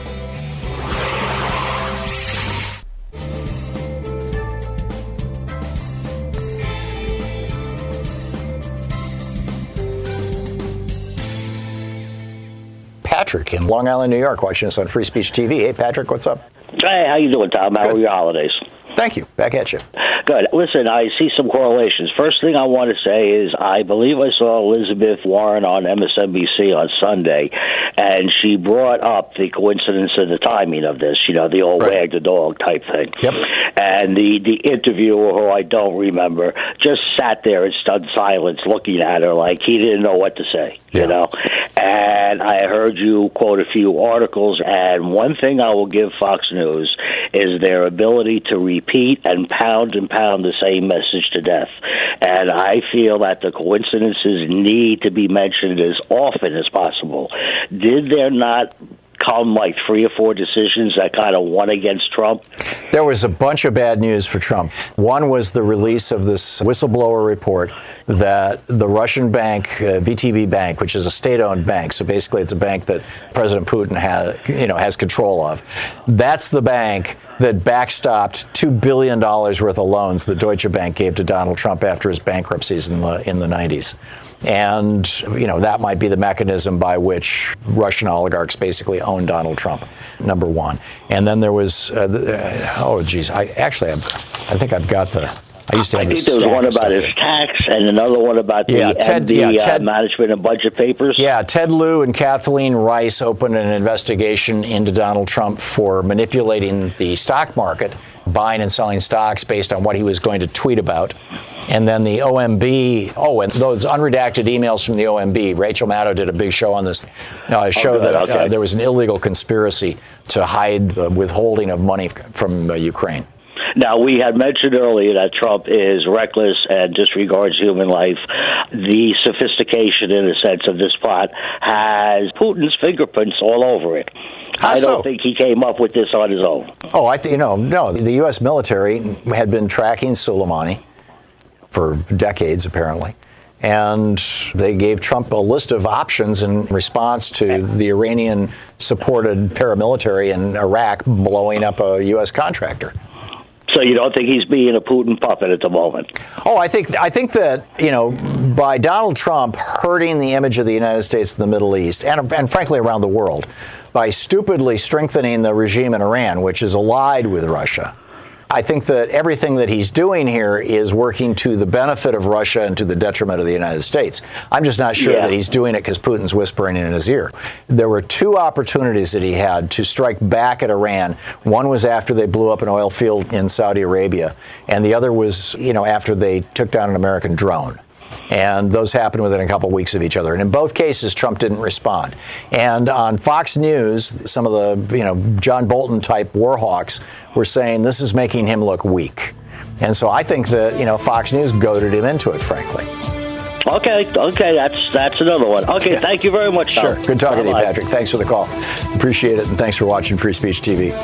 Speaker 1: Patrick in Long Island, New York, watching us on Free Speech TV. Hey, Patrick, what's up?
Speaker 12: Hey, how you doing, Tom? How are your holidays?
Speaker 1: Thank you. Back at you.
Speaker 12: Good. Listen, I see some correlations. First thing I want to say is I believe I saw Elizabeth Warren on MSNBC on Sunday, and she brought up the coincidence of the timing of this, the old wag the dog type thing.
Speaker 1: Yep.
Speaker 12: And the interviewer, who I don't remember, just sat there in stunned silence looking at her like he didn't know what to say, And I heard you quote a few articles, and one thing I will give Fox News is their ability to repeat and pound the same message to death. And I feel that the coincidences need to be mentioned as often as possible. Did there not come like 3 or 4 decisions that kind of won against Trump?
Speaker 1: There was a bunch of bad news for Trump. One was the release of this whistleblower report that the Russian bank, VTB Bank, which is a state-owned bank, so basically it's a bank that President Putin has control of. That's the bank that backstopped $2 billion worth of loans that Deutsche Bank gave to Donald Trump after his bankruptcies in the 90s. And, that might be the mechanism by which Russian oligarchs basically own Donald Trump, number one. And then there was, I think I've got the I used to have
Speaker 12: I think there was one about his tax and another one about the management and budget papers.
Speaker 1: Yeah, Ted Lieu and Kathleen Rice opened an investigation into Donald Trump for manipulating the stock market, buying and selling stocks based on what he was going to tweet about. And then the OMB, and those unredacted emails from the OMB, Rachel Maddow did a big show on this, that there was an illegal conspiracy to hide the withholding of money from Ukraine.
Speaker 12: Now, we had mentioned earlier that Trump is reckless and disregards human life. The sophistication, in a sense, of this plot has Putin's fingerprints all over it. I don't think he came up with this on his own.
Speaker 1: Oh, no. The U.S. military had been tracking Soleimani for decades, apparently. And they gave Trump a list of options in response to the Iranian-supported paramilitary in Iraq blowing up a U.S. contractor.
Speaker 12: So you don't think he's being a Putin puppet at the moment?
Speaker 1: Oh, I think that, by Donald Trump hurting the image of the United States in the Middle East and frankly around the world, by stupidly strengthening the regime in Iran, which is allied with Russia, I think that everything that he's doing here is working to the benefit of Russia and to the detriment of the United States. I'm just not sure that he's doing it because Putin's whispering in his ear. There were two opportunities that he had to strike back at Iran. One was after they blew up an oil field in Saudi Arabia, and the other was, after they took down an American drone. And those happened within a couple of weeks of each other. And in both cases, Trump didn't respond. And on Fox News, some of the, John Bolton type war hawks were saying this is making him look weak. And so I think that, Fox News goaded him into it, frankly.
Speaker 12: Okay, that's another one. Okay, thank you very much, Tom.
Speaker 1: Sure. Good talking to you, Patrick. Thanks for the call. Appreciate it, and thanks for watching Free Speech TV.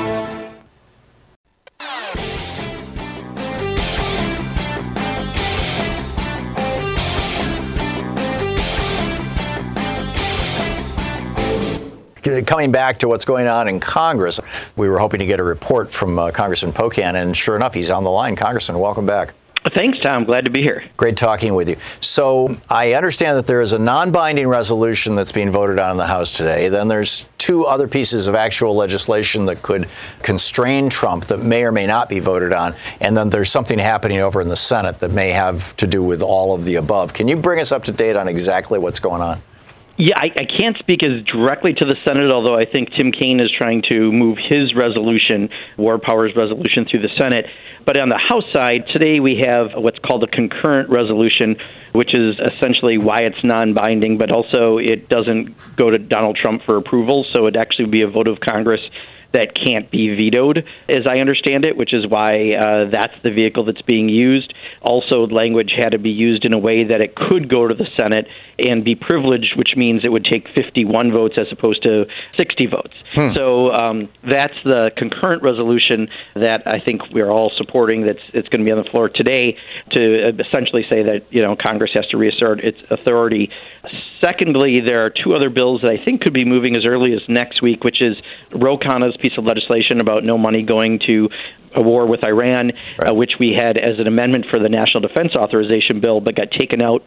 Speaker 1: Coming back to what's going on in Congress, we were hoping to get a report from Congressman Pocan, and sure enough, he's on the line. Congressman, welcome back.
Speaker 13: Thanks, Tom. Glad to be here.
Speaker 1: Great talking with you. So I understand that there is a non-binding resolution that's being voted on in the House today. Then there's two other pieces of actual legislation that could constrain Trump that may or may not be voted on. And then there's something happening over in the Senate that may have to do with all of the above. Can you bring us up to date on exactly what's going on?
Speaker 13: Yeah, I can't speak as directly to the Senate, although I think Tim Kaine is trying to move his resolution, War Powers resolution, through the Senate. But on the House side, today we have what's called a concurrent resolution, which is essentially why it's non-binding, but also it doesn't go to Donald Trump for approval, so it actually would be a vote of Congress that can't be vetoed, as I understand it, which is why that's the vehicle that's being used. Also, language had to be used in a way that it could go to the Senate and be privileged, which means it would take 51 votes as opposed to 60 votes. So that's the concurrent resolution that I think we're all supporting. It's going to be on the floor today to essentially say that Congress has to reassert its authority. Secondly, there are two other bills that I think could be moving as early as next week, which is Ro Khanna's piece of legislation about no money going to a war with Iran, which we had as an amendment for the National Defense Authorization Bill, but got taken out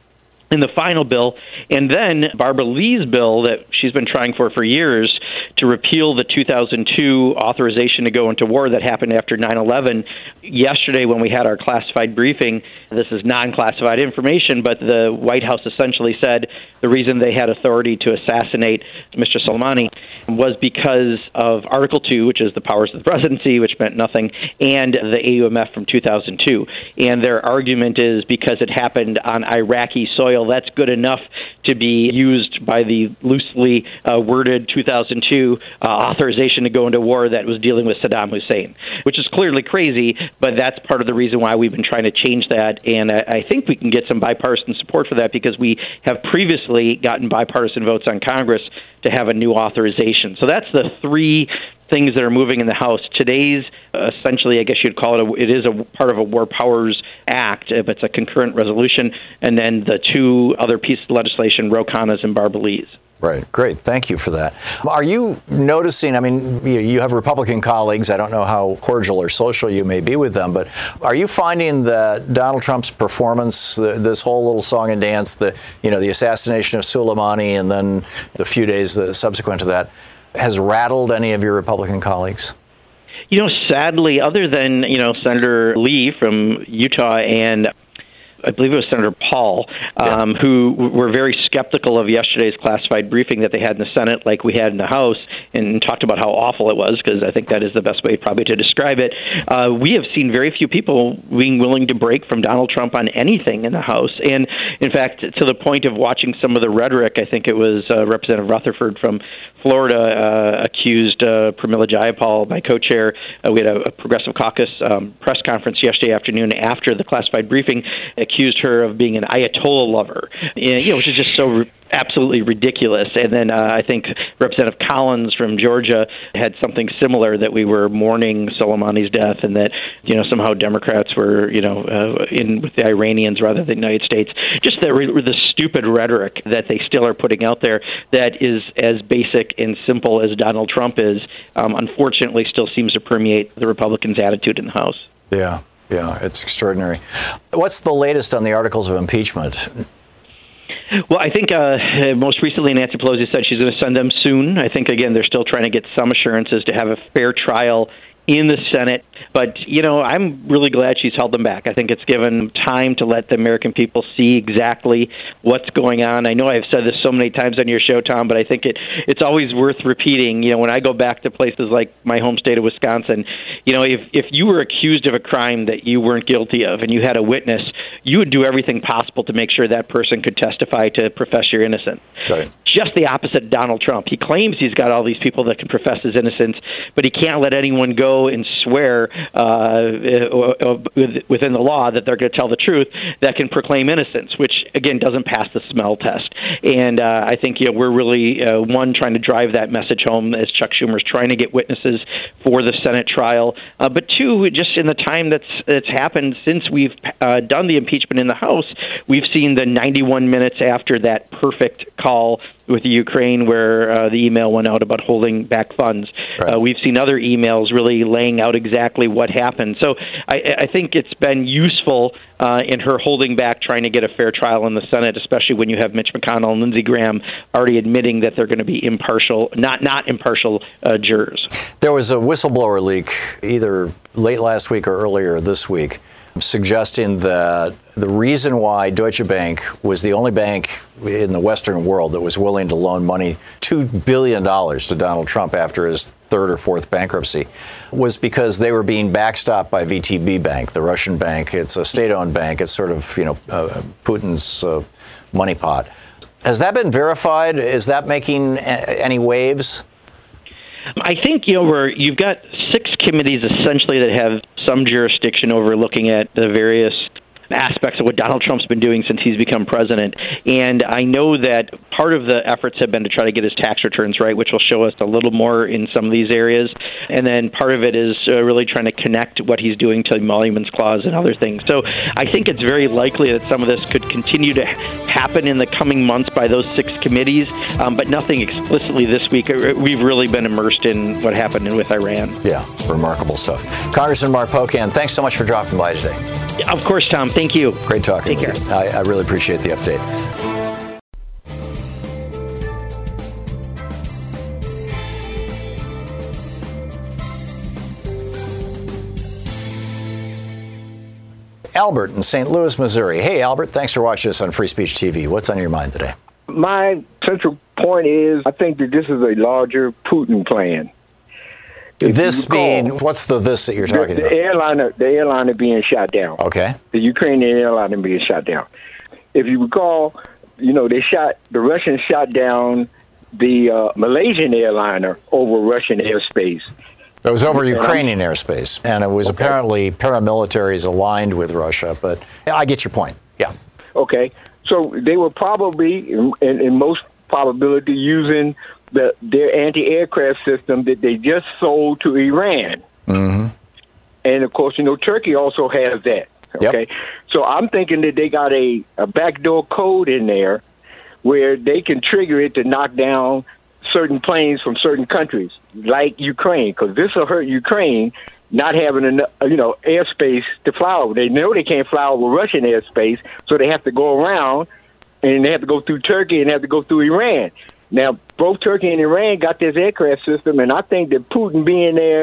Speaker 13: in the final bill. And then Barbara Lee's bill that she's been trying for years to repeal the 2002 authorization to go into war that happened after 9/11. Yesterday, when we had our classified briefing, this is non-classified information, but the White House essentially said the reason they had authority to assassinate Mr. Soleimani was because of Article 2, which is the powers of the presidency, which meant nothing, and the AUMF from 2002. And their argument is because it happened on Iraqi soil, that's good enough to be used by the loosely worded 2002 authorization to go into war that was dealing with Saddam Hussein, which is clearly crazy, but that's part of the reason why we've been trying to change that. And I think we can get some bipartisan support for that because we have previously gotten bipartisan votes on Congress to have a new authorization. So that's the three things that are moving in the House. Today's, essentially, I guess you'd call it, it is a part of a War Powers Act, if it's a concurrent resolution, and then the two other pieces of legislation, Ro Khanna's and Barbara Lee's.
Speaker 1: Right. Great. Thank you for that. Are you noticing, I mean, you have Republican colleagues. I don't know how cordial or social you may be with them, but are you finding that Donald Trump's performance, this whole little song and dance, the assassination of Soleimani and then the few days subsequent to that, has rattled any of your Republican colleagues?
Speaker 13: Sadly, other than, Senator Lee from Utah and I believe it was Senator Paul, who were very skeptical of yesterday's classified briefing that they had in the Senate, like we had in the House, and talked about how awful it was, because I think that is the best way probably to describe it. We have seen very few people being willing to break from Donald Trump on anything in the House. And, in fact, to the point of watching some of the rhetoric, I think it was Representative Rutherford from Florida accused Pramila Jayapal, my co-chair. We had a Progressive Caucus press conference yesterday afternoon after the classified briefing, accused her of being an Ayatollah lover, which is just so absolutely ridiculous. And then I think Representative Collins from Georgia had something similar, that we were mourning Soleimani's death, and that somehow Democrats were in with the Iranians rather than the United States. Just the stupid rhetoric that they still are putting out there that is as basic and simple as Donald Trump is, unfortunately still seems to permeate the Republicans' attitude in the House.
Speaker 1: Yeah, it's extraordinary. What's the latest on the articles of impeachment?
Speaker 13: Well, I think most recently Nancy Pelosi said she's going to send them soon. I think, again, they're still trying to get some assurances to have a fair trial in the Senate. But, I'm really glad she's held them back. I think it's given time to let the American people see exactly what's going on. I know I've said this so many times on your show, Tom, but I think it's always worth repeating. When I go back to places like my home state of Wisconsin, if you were accused of a crime that you weren't guilty of and you had a witness, you would do everything possible to make sure that person could testify to profess your innocence.
Speaker 1: Right.
Speaker 13: Just the opposite of Donald Trump. He claims he's got all these people that can profess his innocence, but he can't let anyone go and swear within the law that they're going to tell the truth that can proclaim innocence, which, again, doesn't pass the smell test. And I think we're really, one, trying to drive that message home as Chuck Schumer's trying to get witnesses for the Senate trial. But two, just in the time that's happened since we've done the impeachment in the House, we've seen the 91 minutes after that perfect call with the Ukraine where the email went out about holding back funds. Right. We've seen other emails really laying out exactly what happened. So I think it's been useful in her holding back, trying to get a fair trial in the Senate, especially when you have Mitch McConnell and Lindsey Graham already admitting that they're going to be impartial, not impartial jurors.
Speaker 1: There was a whistleblower leak either late last week or earlier this week, suggesting that the reason why Deutsche Bank was the only bank in the Western world that was willing to loan money, $2 billion to Donald Trump after his third or fourth bankruptcy, was because they were being backstopped by VTB Bank, the Russian bank. It's a state-owned bank. It's sort of, Putin's money pot. Has that been verified? Is that making any waves?
Speaker 13: I think, where you've got 6 committees essentially that have some jurisdiction over looking at the various aspects of what Donald Trump's been doing since he's become president. And I know that part of the efforts have been to try to get his tax returns right, which will show us a little more in some of these areas. And then part of it is really trying to connect what he's doing to the Emoluments Clause and other things. So I think it's very likely that some of this could continue to happen in the coming months by those 6 committees, but nothing explicitly this week. We've really been immersed in what happened with Iran.
Speaker 1: Yeah, remarkable stuff. Congressman Mark Pocan, thanks so much for dropping by today.
Speaker 13: Of course, Tom. Thank you.
Speaker 1: Great talking
Speaker 13: Take
Speaker 1: with
Speaker 13: care.
Speaker 1: you. I really appreciate the update. Albert in St. Louis, Missouri. Hey, Albert, thanks for watching us on Free Speech TV. What's on your mind today?
Speaker 14: My central point is I think that this is a larger Putin plan.
Speaker 1: This being, what's the this that you're talking about?
Speaker 14: The airliner being shot down.
Speaker 1: Okay.
Speaker 14: The Ukrainian airliner being shot down. If you recall, the Russians shot down the Malaysian airliner over Russian airspace.
Speaker 1: It was over Ukrainian airspace, and it was apparently paramilitaries aligned with Russia, but I get your point. Yeah.
Speaker 14: Okay. So they were probably, in most probability, using their anti-aircraft system that they just sold to Iran. Mm-hmm. And, of course, Turkey also has that. Okay. Yep. So I'm thinking that they got a backdoor code in there where they can trigger it to knock down certain planes from certain countries, like Ukraine, because this will hurt Ukraine not having enough, airspace to fly over. They know they can't fly over Russian airspace, so they have to go around, and they have to go through Turkey and they have to go through Iran. Now, both Turkey and Iran got this aircraft system, and I think that Putin being there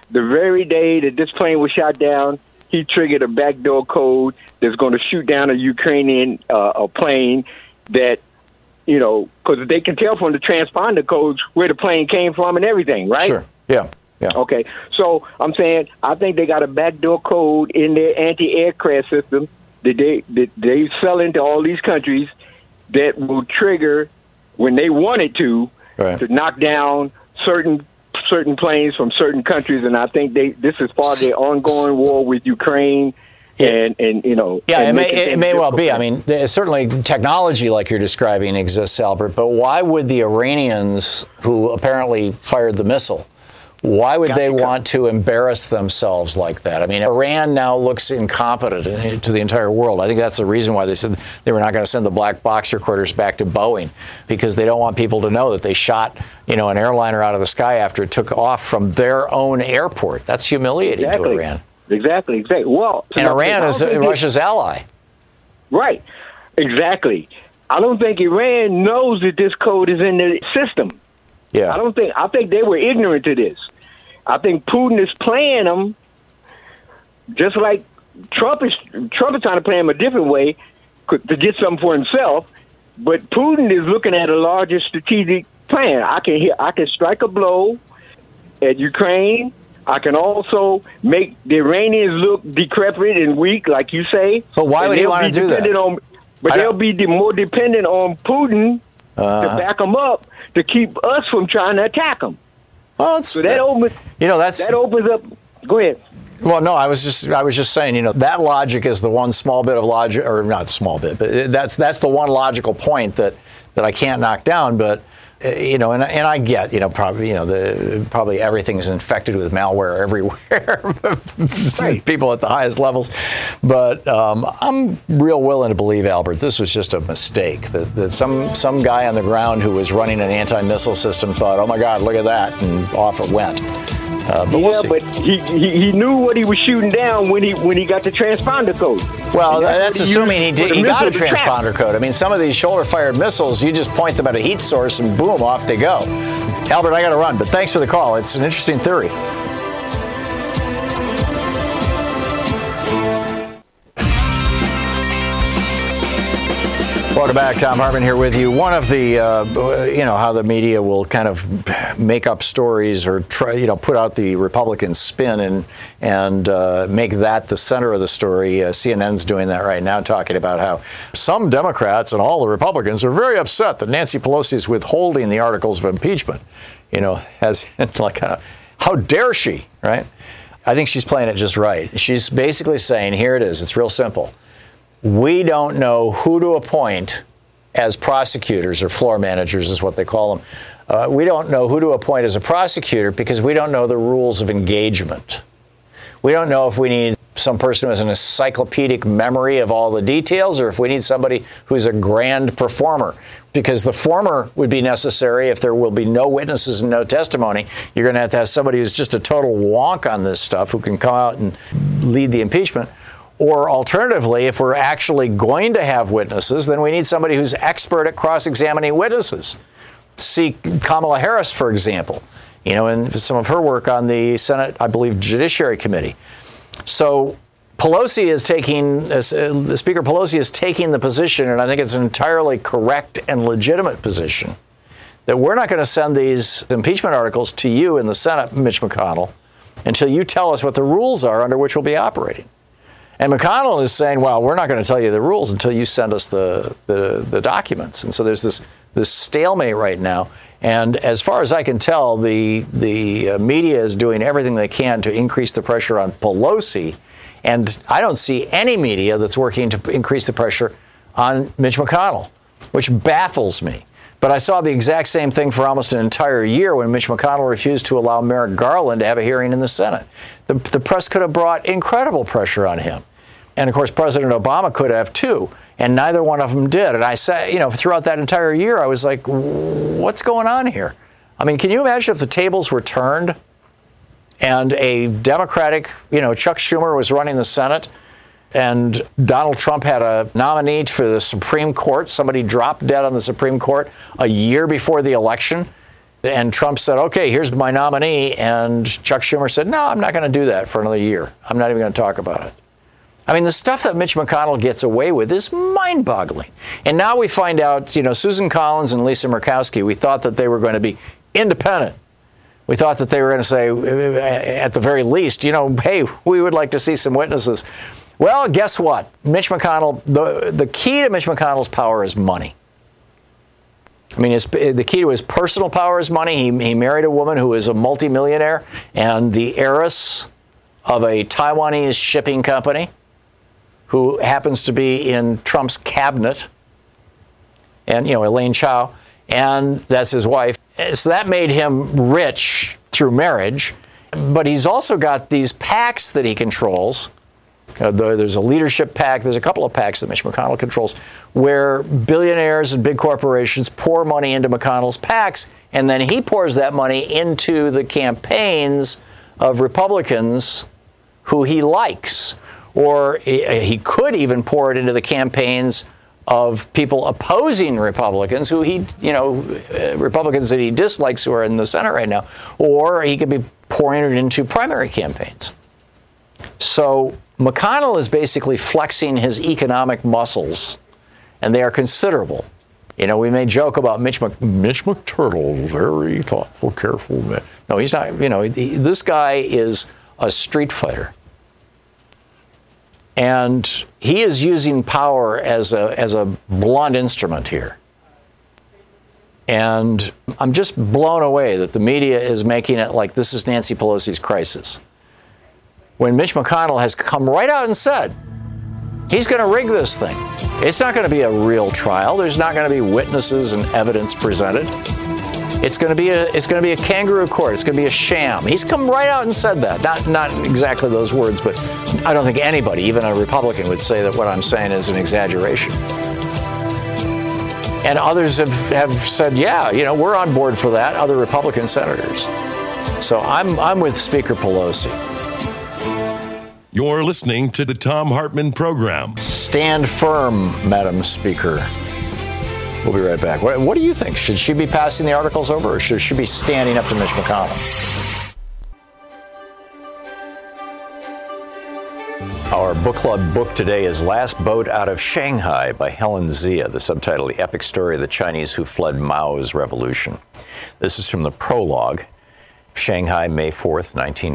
Speaker 14: the very day that this plane was shot down, he triggered a backdoor code that's going to shoot down a Ukrainian a plane that, you know, because they can tell from the transponder codes where the plane came from and everything, right?
Speaker 1: Sure. Yeah. Yeah.
Speaker 14: Okay. So I'm saying I think they got a backdoor code in their anti-aircraft system that they sell into all these countries that will trigger when they wanted to knock down certain planes from certain countries. And I think this is part of their ongoing war with Ukraine. And you know,
Speaker 1: it may well be. I mean, certainly technology like you're describing exists, Albert. But why would the Iranians, who apparently fired the missile, why would they want to embarrass themselves like that? I mean, Iran now looks incompetent to the entire world. I think that's the reason why they said they were not going to send the black box recorders back to Boeing, because they don't want people to know that they shot, you know, an airliner out of the sky after it took off from their own airport. That's humiliating to Iran.
Speaker 14: Exactly. Well,
Speaker 1: and Iran is Russia's ally.
Speaker 14: Right. Exactly. I don't think Iran knows that this code is in the system.
Speaker 1: Yeah.
Speaker 14: I think they were ignorant to this. I think Putin is playing them just like Trump is trying to play them a different way to get something for himself. But Putin is looking at a larger strategic plan. I can strike a blow at Ukraine. I can also make the Iranians look decrepit and weak, like you say.
Speaker 1: But why would he want to do that?
Speaker 14: They'll be more dependent on Putin to back them up to keep us from trying to attack them.
Speaker 1: Well,
Speaker 14: so that opens up. Go ahead.
Speaker 1: Well, no, I was just saying, you know, that logic is the one small bit of logic, or not small bit, but that's the one logical point that I can't knock down. But you know, and I get, you know, probably everything's infected with malware everywhere, right. People at the highest levels. But I'm real willing to believe, Albert, this was just a mistake. That some guy on the ground who was running an anti-missile system thought, oh my God, look at that, and off it went.
Speaker 14: But he knew what he was shooting down when he got the transponder code.
Speaker 1: Well, that's assuming he got a transponder code. I mean, some of these shoulder-fired missiles, you just point them at a heat source and boom, off they go. Albert, I got to run, but thanks for the call. It's an interesting theory. Welcome back. Thom Hartmann here with you. One of the, you know, how the media will kind of make up stories or try, you know, put out the Republican spin and make that the center of the story. CNN's doing that right now, talking about how some Democrats and all the Republicans are very upset that Nancy Pelosi is withholding the articles of impeachment. You know, has like, how dare she, right? I think she's playing it just right. She's basically saying, here it is. It's real simple. We don't know who to appoint as prosecutors, or floor managers is what they call them. We don't know who to appoint as a prosecutor because we don't know the rules of engagement. We don't know if we need some person who has an encyclopedic memory of all the details, or if we need somebody who's a grand performer. Because the former would be necessary if there will be no witnesses and no testimony. You're going to have somebody who's just a total wonk on this stuff who can come out and lead the impeachment. Or alternatively, if we're actually going to have witnesses, then we need somebody who's expert at cross-examining witnesses. See Kamala Harris, for example, you know, and some of her work on the Senate, I believe, Judiciary Committee. So Pelosi is taking, Speaker Pelosi is taking the position, and I think it's an entirely correct and legitimate position, that we're not going to send these impeachment articles to you in the Senate, Mitch McConnell, until you tell us what the rules are under which we'll be operating. And McConnell is saying, well, we're not going to tell you the rules until you send us the documents. And so there's this stalemate right now. And as far as I can tell, the media is doing everything they can to increase the pressure on Pelosi. And I don't see any media that's working to increase the pressure on Mitch McConnell, which baffles me. But I saw the exact same thing for almost an entire year when Mitch McConnell refused to allow Merrick Garland to have a hearing in the Senate. The press could have brought incredible pressure on him. And, of course, President Obama could have, too. And neither one of them did. And I say, you know, throughout that entire year, I was like, what's going on here? I mean, can you imagine if the tables were turned and a Democratic, you know, Chuck Schumer was running the Senate and Donald Trump had a nominee for the Supreme Court, somebody dropped dead on the Supreme Court a year before the election, And Trump said, okay, here's my nominee. And Chuck Schumer said, no, I'm not going to do that for another year. I'm not even going to talk about it. I mean, the stuff that Mitch McConnell gets away with is mind-boggling. And now we find out, Susan Collins and Lisa Murkowski, we thought that they were going to be independent. We thought that they were going to say, at the very least, hey, we would like to see some witnesses. Well, guess what? Mitch McConnell, the key to Mitch McConnell's power is money. I mean, the key to his personal power is money. He married a woman who is a multimillionaire and the heiress of a Taiwanese shipping company who happens to be in Trump's cabinet, and, Elaine Chao, and that's his wife. So that made him rich through marriage, but he's also got these PACs that he controls. There's a leadership PAC. There's a couple of PACs that Mitch McConnell controls where billionaires and big corporations pour money into McConnell's PACs, and then he pours that money into the campaigns of Republicans who he likes. Or he could even pour it into the campaigns of people opposing Republicans Republicans that he dislikes who are in the Senate right now. Or he could be pouring it into primary campaigns. So McConnell is basically flexing his economic muscles, and they are considerable. We may joke about Mitch McTurtle, very thoughtful, careful man. No, he's not. This guy is a street fighter. And he is using power as a blunt instrument here. And I'm just blown away that the media is making it like this is Nancy Pelosi's crisis. When Mitch McConnell has come right out and said he's going to rig this thing. It's not going to be a real trial. There's not going to be witnesses and evidence presented. It's going to be a kangaroo court. It's going to be a sham. He's come right out and said that. Not exactly those words, but I don't think anybody, even a Republican, would say that what I'm saying is an exaggeration. And others have said, yeah, we're on board for that. Other Republican senators. So I'm with Speaker Pelosi.
Speaker 3: You're listening to the Thom Hartmann Program.
Speaker 1: Stand firm, Madam Speaker. We'll be right back. What do you think? Should she be passing the articles over, or should she be standing up to Mitch McConnell? Our book club book today is Last Boat Out of Shanghai by Helen Zia, the subtitle, The Epic Story of the Chinese Who Fled Mao's Revolution. This is from the prologue, Shanghai, May 4th,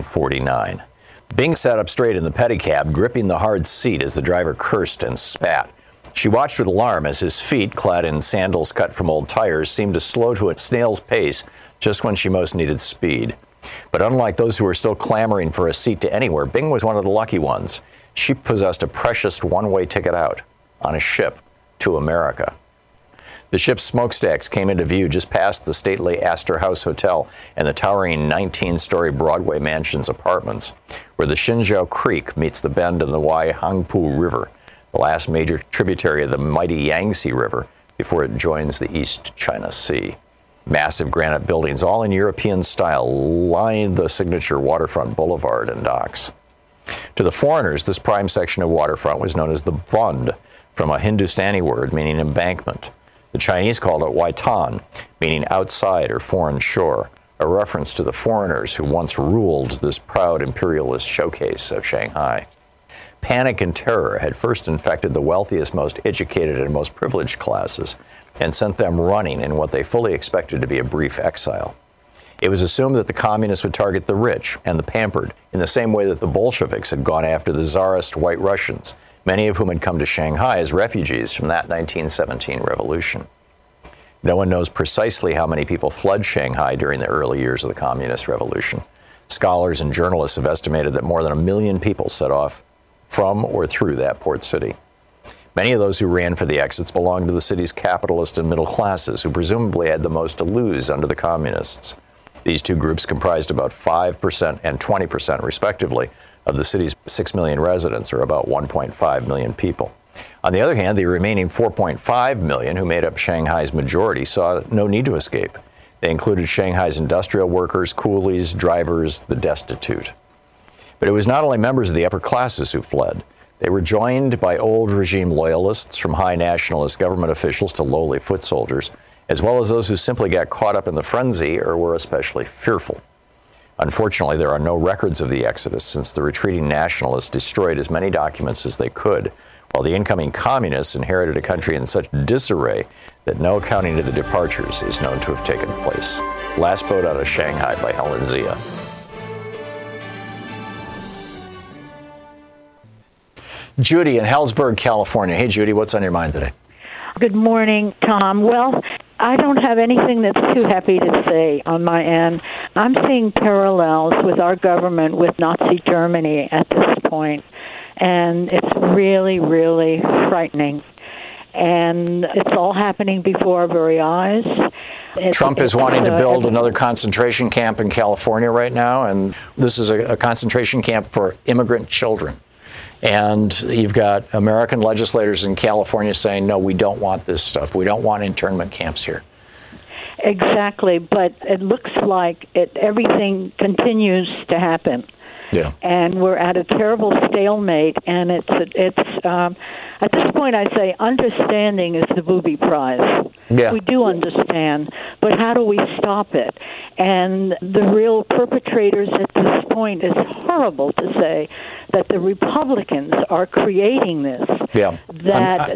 Speaker 1: 1949. Bing sat up straight in the pedicab, gripping the hard seat as the driver cursed and spat. She watched with alarm as his feet, clad in sandals cut from old tires, seemed to slow to a snail's pace just when she most needed speed. But unlike those who were still clamoring for a seat to anywhere, Bing was one of the lucky ones. She possessed a precious one-way ticket out on a ship to America. The ship's smokestacks came into view just past the stately Astor House Hotel and the towering 19-story Broadway Mansion's apartments, where the Xinjiao Creek meets the bend in the Huaihangpu River, the last major tributary of the mighty Yangtze River before it joins the East China Sea. Massive granite buildings, all in European style, lined the signature waterfront boulevard and docks. To the foreigners, this prime section of waterfront was known as the Bund, from a Hindustani word meaning embankment. The Chinese called it Waitan, meaning outside or foreign shore, a reference to the foreigners who once ruled this proud imperialist showcase of Shanghai. Panic and terror had first infected the wealthiest, most educated, and most privileged classes and sent them running in what they fully expected to be a brief exile. It was assumed that the communists would target the rich and the pampered in the same way that the Bolsheviks had gone after the Tsarist White Russians, many of whom had come to Shanghai as refugees from that 1917 revolution. No one knows precisely how many people fled Shanghai during the early years of the Communist Revolution. Scholars and journalists have estimated that more than 1 million people set off from or through that port city. Many of those who ran for the exits belonged to the city's capitalist and middle classes, who presumably had the most to lose under the communists. These two groups comprised about 5% and 20%, respectively, of the city's 6 million residents, or about 1.5 million people. On the other hand, the remaining 4.5 million, who made up Shanghai's majority, saw no need to escape. They included Shanghai's industrial workers, coolies, drivers, the destitute. But it was not only members of the upper classes who fled. They were joined by old regime loyalists, from high nationalist government officials to lowly foot soldiers, as well as those who simply got caught up in the frenzy or were especially fearful. Unfortunately, there are no records of the exodus since the retreating nationalists destroyed as many documents as they could, while the incoming communists inherited a country in such disarray that no accounting of the departures is known to have taken place. Last Boat Out of Shanghai by Helen Zia. Judy in Hellsburg, California. Hey, Judy, what's on your mind today?
Speaker 15: Good morning, Tom. Well, I don't have anything that's too happy to say on my end. I'm seeing parallels with our government with Nazi Germany at this point, and it's really, really frightening. And it's all happening before our very eyes.
Speaker 1: Trump is wanting to build another concentration camp in California right now, and this is a concentration camp for immigrant children. And you've got American legislators in California saying, no, we don't want this stuff. We don't want internment camps here.
Speaker 15: Exactly, but it looks like everything continues to happen.
Speaker 1: Yeah.
Speaker 15: And we're at a terrible stalemate, and it's at this point I say understanding is the booby prize.
Speaker 1: Yeah.
Speaker 15: We do understand, but how do we stop it? And the real perpetrators at this point, is horrible to say that the Republicans are creating this.
Speaker 1: Yeah.
Speaker 15: That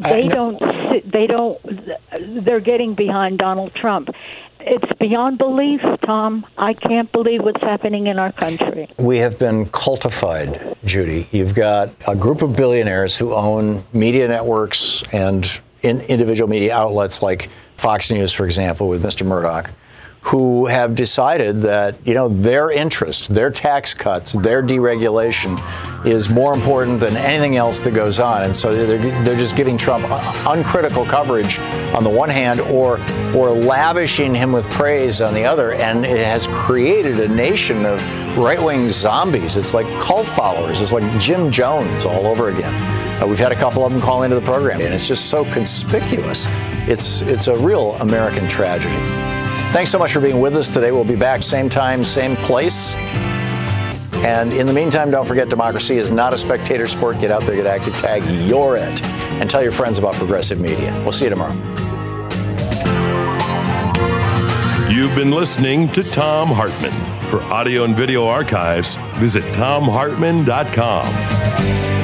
Speaker 15: they're getting behind Donald Trump. It's beyond belief, Tom. I can't believe what's happening in our country.
Speaker 1: We have been cultified, Judy. You've got a group of billionaires who own media networks and individual media outlets like Fox News, for example, with Mr. Murdoch, who have decided that, their interest, their tax cuts, their deregulation is more important than anything else that goes on. And so they're just giving Trump uncritical coverage on the one hand, or lavishing him with praise on the other. And it has created a nation of right-wing zombies. It's like cult followers. It's like Jim Jones all over again. We've had a couple of them call into the program, and it's just so conspicuous. It's a real American tragedy. Thanks so much for being with us today. We'll be back same time, same place. And in the meantime, don't forget, democracy is not a spectator sport. Get out there, get active, tag you're it, and tell your friends about Progressive Media. We'll see you tomorrow.
Speaker 3: You've been listening to Thom Hartmann. For audio and video archives, visit ThomHartmann.com.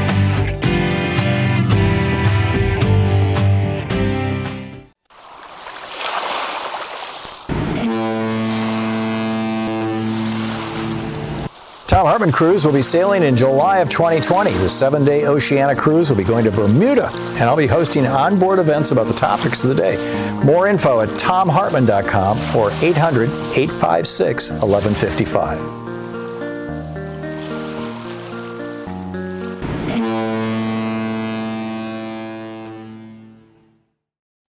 Speaker 1: Thom Hartmann Cruise will be sailing in July of 2020. The 7-day Oceania cruise will be going to Bermuda, and I'll be hosting onboard events about the topics of the day. More info at ThomHartmann.com or 800-856-1155.